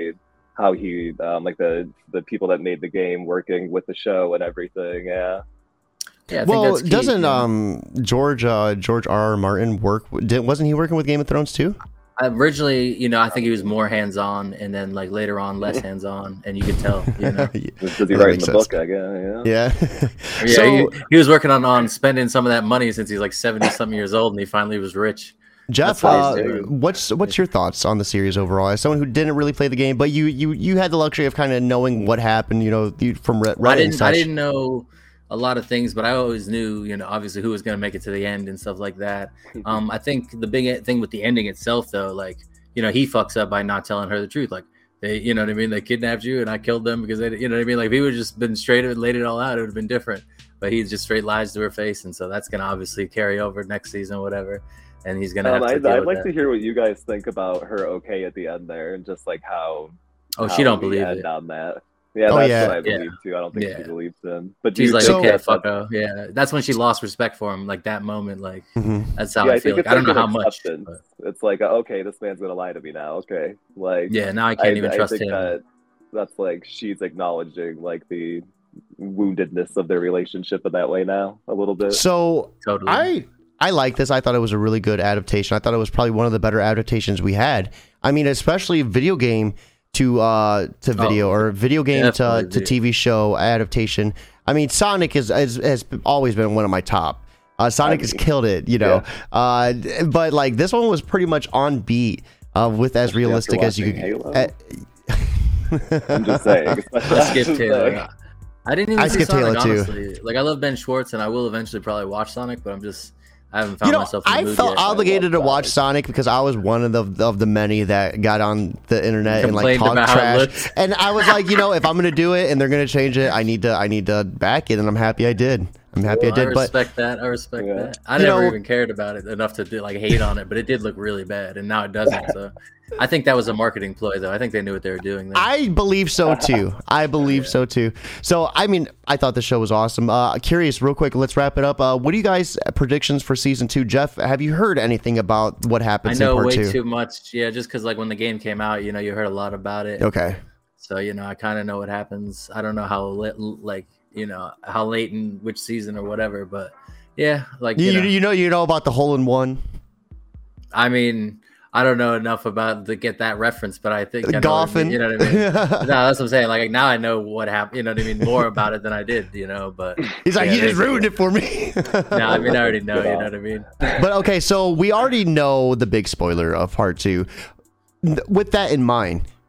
he like the people that made the game working with the show and everything. Yeah. Yeah, I well, think that's key, doesn't George R.R. Martin wasn't he working with Game of Thrones too? Originally, I think he was more hands-on, and then like later on, less hands-on, and you could tell. Was he writing the book? I guess. Yeah. Yeah. So, he was working on spending some of that money since he's like 70-something years old, and he finally was rich. Jeff, what's your thoughts on the series overall? As someone who didn't really play the game, but you had the luxury of kind of knowing what happened, from Reddit and such. I didn't know a lot of things, but I always knew, obviously who was going to make it to the end and stuff like that. I think the big thing with the ending itself, though, like, he fucks up by not telling her the truth. Like, they, what I mean? They kidnapped you and I killed them because they, what I mean? Like, if he would have just been straight and laid it all out, it would have been different. But he just straight lies to her face. And so that's going to obviously carry over next season, whatever. And he's going to have to deal I'd with like that. to hear what you guys think about her okay at the end there and just like how she don't believe it. On that. Yeah, that's what I believe too. I don't think she believes him. But she's like, okay, fuck off. Yeah, that's when she lost respect for him. Like that moment, like that's how Yeah, I feel. Like, I don't know how much. But... It's like, okay, this man's gonna lie to me now. Okay, like yeah, now I can't even trust think him. That's like she's acknowledging like the woundedness of their relationship in that way now a little bit. So totally. I like this. I thought it was a really good adaptation. I thought it was probably one of the better adaptations we had. I mean, especially video game to video or video game to TV show adaptation. I mean, Sonic has always been one of my top. Sonic has killed it, but like this one was pretty much on beat with as realistic as you could. Halo. I'm just saying. I skipped Halo. I didn't even see Sonic, Halo too. Honestly. Like I love Ben Schwartz, and I will eventually probably watch Sonic, but I haven't found myself in the mood felt yet. obligated to watch Sonic because I was one of the many that got on the internet and like talked trash. And I was like, if I'm gonna do it and they're gonna change it, I need to back it, and I'm happy I did. I respect that. I respect that. I never even cared about it enough to hate on it, but it did look really bad, and now it doesn't. So I think that was a marketing ploy, though. I think they knew what they were doing there. I believe so too. So too. So I mean, I thought the show was awesome. Curious, real quick, let's wrap it up. What do you guys predictions for season 2? Jeff, have you heard anything about what happens? I know in part way 2? too much. Yeah, just because like when the game came out, you heard a lot about it. Okay. So I kind of know what happens. I don't know how how late in which season or whatever, but yeah, like you know about the hole-in-one. I mean, I don't know enough about to get that reference, but I think golfing. You know what I mean? No, that's what I'm saying. Like now I know what happened. You know what I mean? More about it than I did. But he's like, you just ruined it for me. No, I mean I already know. You know what I mean? But okay, so we already know the big spoiler of part 2. With that in mind,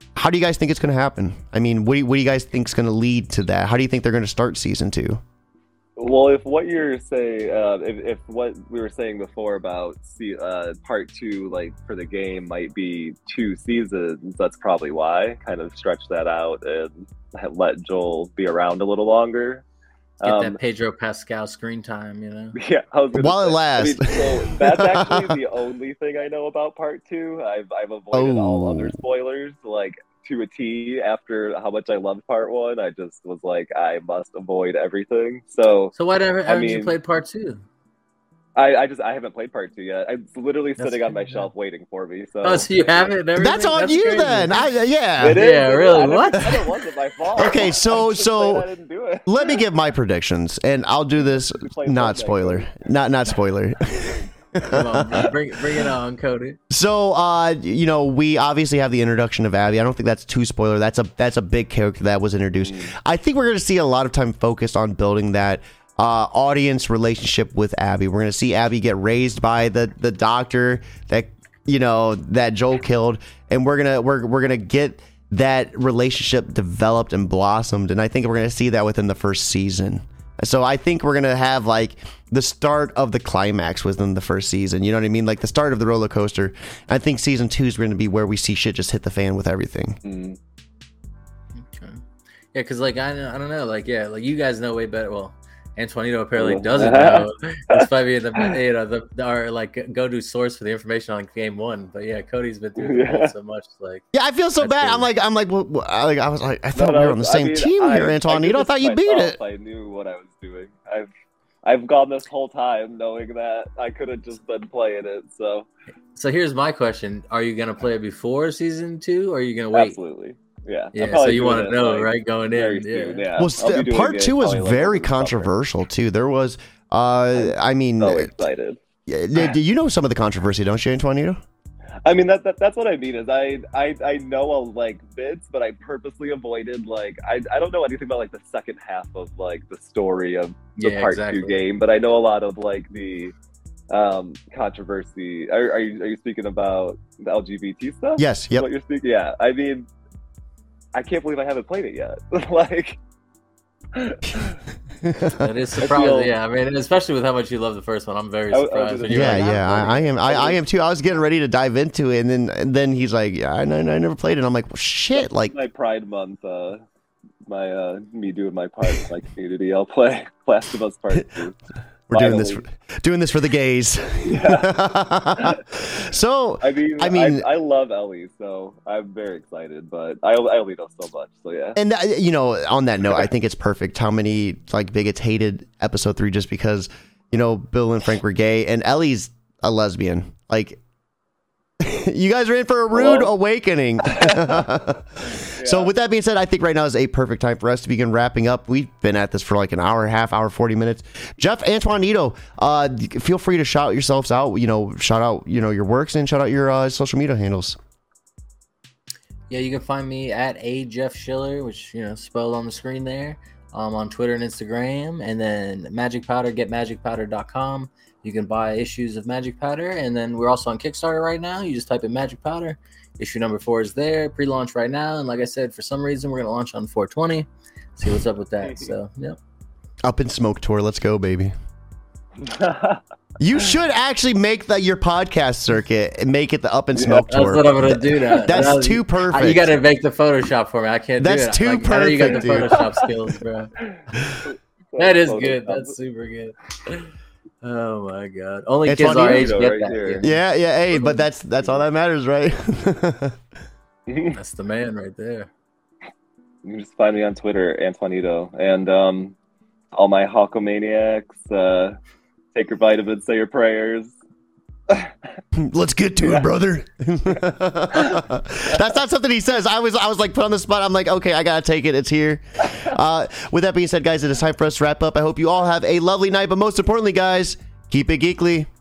How do you guys think it's going to happen? I mean, what do you guys think is going to lead to that? How do you think they're going to start season 2? Well, if what you're saying, if what we were saying before about part 2, like for the game, might be 2 seasons, that's probably why. Kind of stretch that out and let Joel be around a little longer. Get that Pedro Pascal screen time, you know? Yeah, while it lasts. So that's actually the only thing I know about part 2. I've avoided all other spoilers, like to a T. After how much I loved part 1, I just was like, I must avoid everything. So why haven't you played part 2? I haven't played part 2 yet. It's literally sitting on my shelf waiting for me. So you haven't? That's on you crazy. Then. Yeah. It is. Yeah, really? What? It wasn't my fault. Okay, so I didn't do it. Let me give my predictions, and I'll do this. Not spoiler. Not spoiler. Come on, bring it on, Cody. So, we obviously have the introduction of Abby. I don't think that's too spoiler. That's a big character that was introduced. I think we're going to see a lot of time focused on building that audience relationship with Abby. We're going to see Abby get raised by the doctor that that Joel killed, and we're gonna get that relationship developed and blossomed. And I think we're going to see that within the first season. So I think we're going to have like the start of the climax within the first season. You know what I mean? Like the start of the roller coaster. I think season 2 is going to be where we see shit just hit the fan with everything. Okay. Yeah, because like I don't know, like you guys know way better. Well, Antoinito apparently doesn't know. Despite being the go-to source for the information on game 1. But yeah, Cody's been through the whole so much. Like, yeah, I feel so bad. Crazy. I'm like, I thought we were on the same team here, Antoinito. I thought you beat it. I knew what I was doing. I've gone this whole time knowing that I could have just been playing it. So here's my question: are you gonna play it before season 2, or are you gonna wait? Absolutely. Yeah. So you want to know, right? Going in. Soon, yeah. Well, part 2 was very controversial too. There was, so excited. Do you know some of the controversy, don't you, Antoinito? I mean, that's what I mean is I know bits, but I purposely avoided I don't know anything about like the second half of like the story of the part 2 game, but I know a lot of like the controversy. Are you speaking about the LGBT stuff? Yes. Yep. What you're speaking? Yeah. I mean, I can't believe I haven't played it yet. Like, that is surprising. Yeah, I mean, especially with how much you love the first one, I'm very surprised. I am too. I was getting ready to dive into it, and then he's like, "Yeah, I never played it." And I'm like, well, "Shit!" Like my Pride Month, me doing my part in my community. I'll play Last of Us Part 2. We're doing this for the gays. Yeah. So I mean, I love Ellie, so I'm very excited. But I only know so much, so yeah. And on that note, I think it's perfect how many like bigots hated episode 3 just because Bill and Frank were gay, and Ellie's a lesbian. Like, you guys are in for a rude awakening. So with that being said, I think right now is a perfect time for us to begin wrapping up. We've been at this for like an hour and a half, 40 minutes. Jeff, Antoinito, feel free to shout yourselves out, shout out, your works, and shout out your social media handles. Yeah, you can find me at Jeff Schiller, which, spelled on the screen there, on Twitter and Instagram, and then Magic Powder, getmagicpowder.com. You can buy issues of Magic Powder, and then we're also on Kickstarter right now. You just type in Magic Powder. Issue number 4 is there, pre-launch right now. And like I said, for some reason, we're going to launch on 420. See what's up with that. So, yeah. Up in Smoke Tour. Let's go, baby. You should actually make your podcast circuit and make it the Up in Smoke Tour. That's what I'm going to do now. That's too perfect. You got to make the Photoshop for me. I can't do it. That's too perfect, I know you got the Photoshop skills, bro. That is good. That's super good. Oh my god! Only kids our age get that. Here. Yeah. Hey, but that's all that matters, right? That's the man right there. You can just find me on Twitter, Antoinito, and all my Hawkomaniacs. Take your vitamins, say your prayers. Let's get to it, brother. That's not something he says. I was like put on the spot. I'm like, okay, I gotta take it. It's here. With that being said, guys, it is time for us to wrap up. I hope you all have a lovely night, but most importantly, guys, keep it geekly.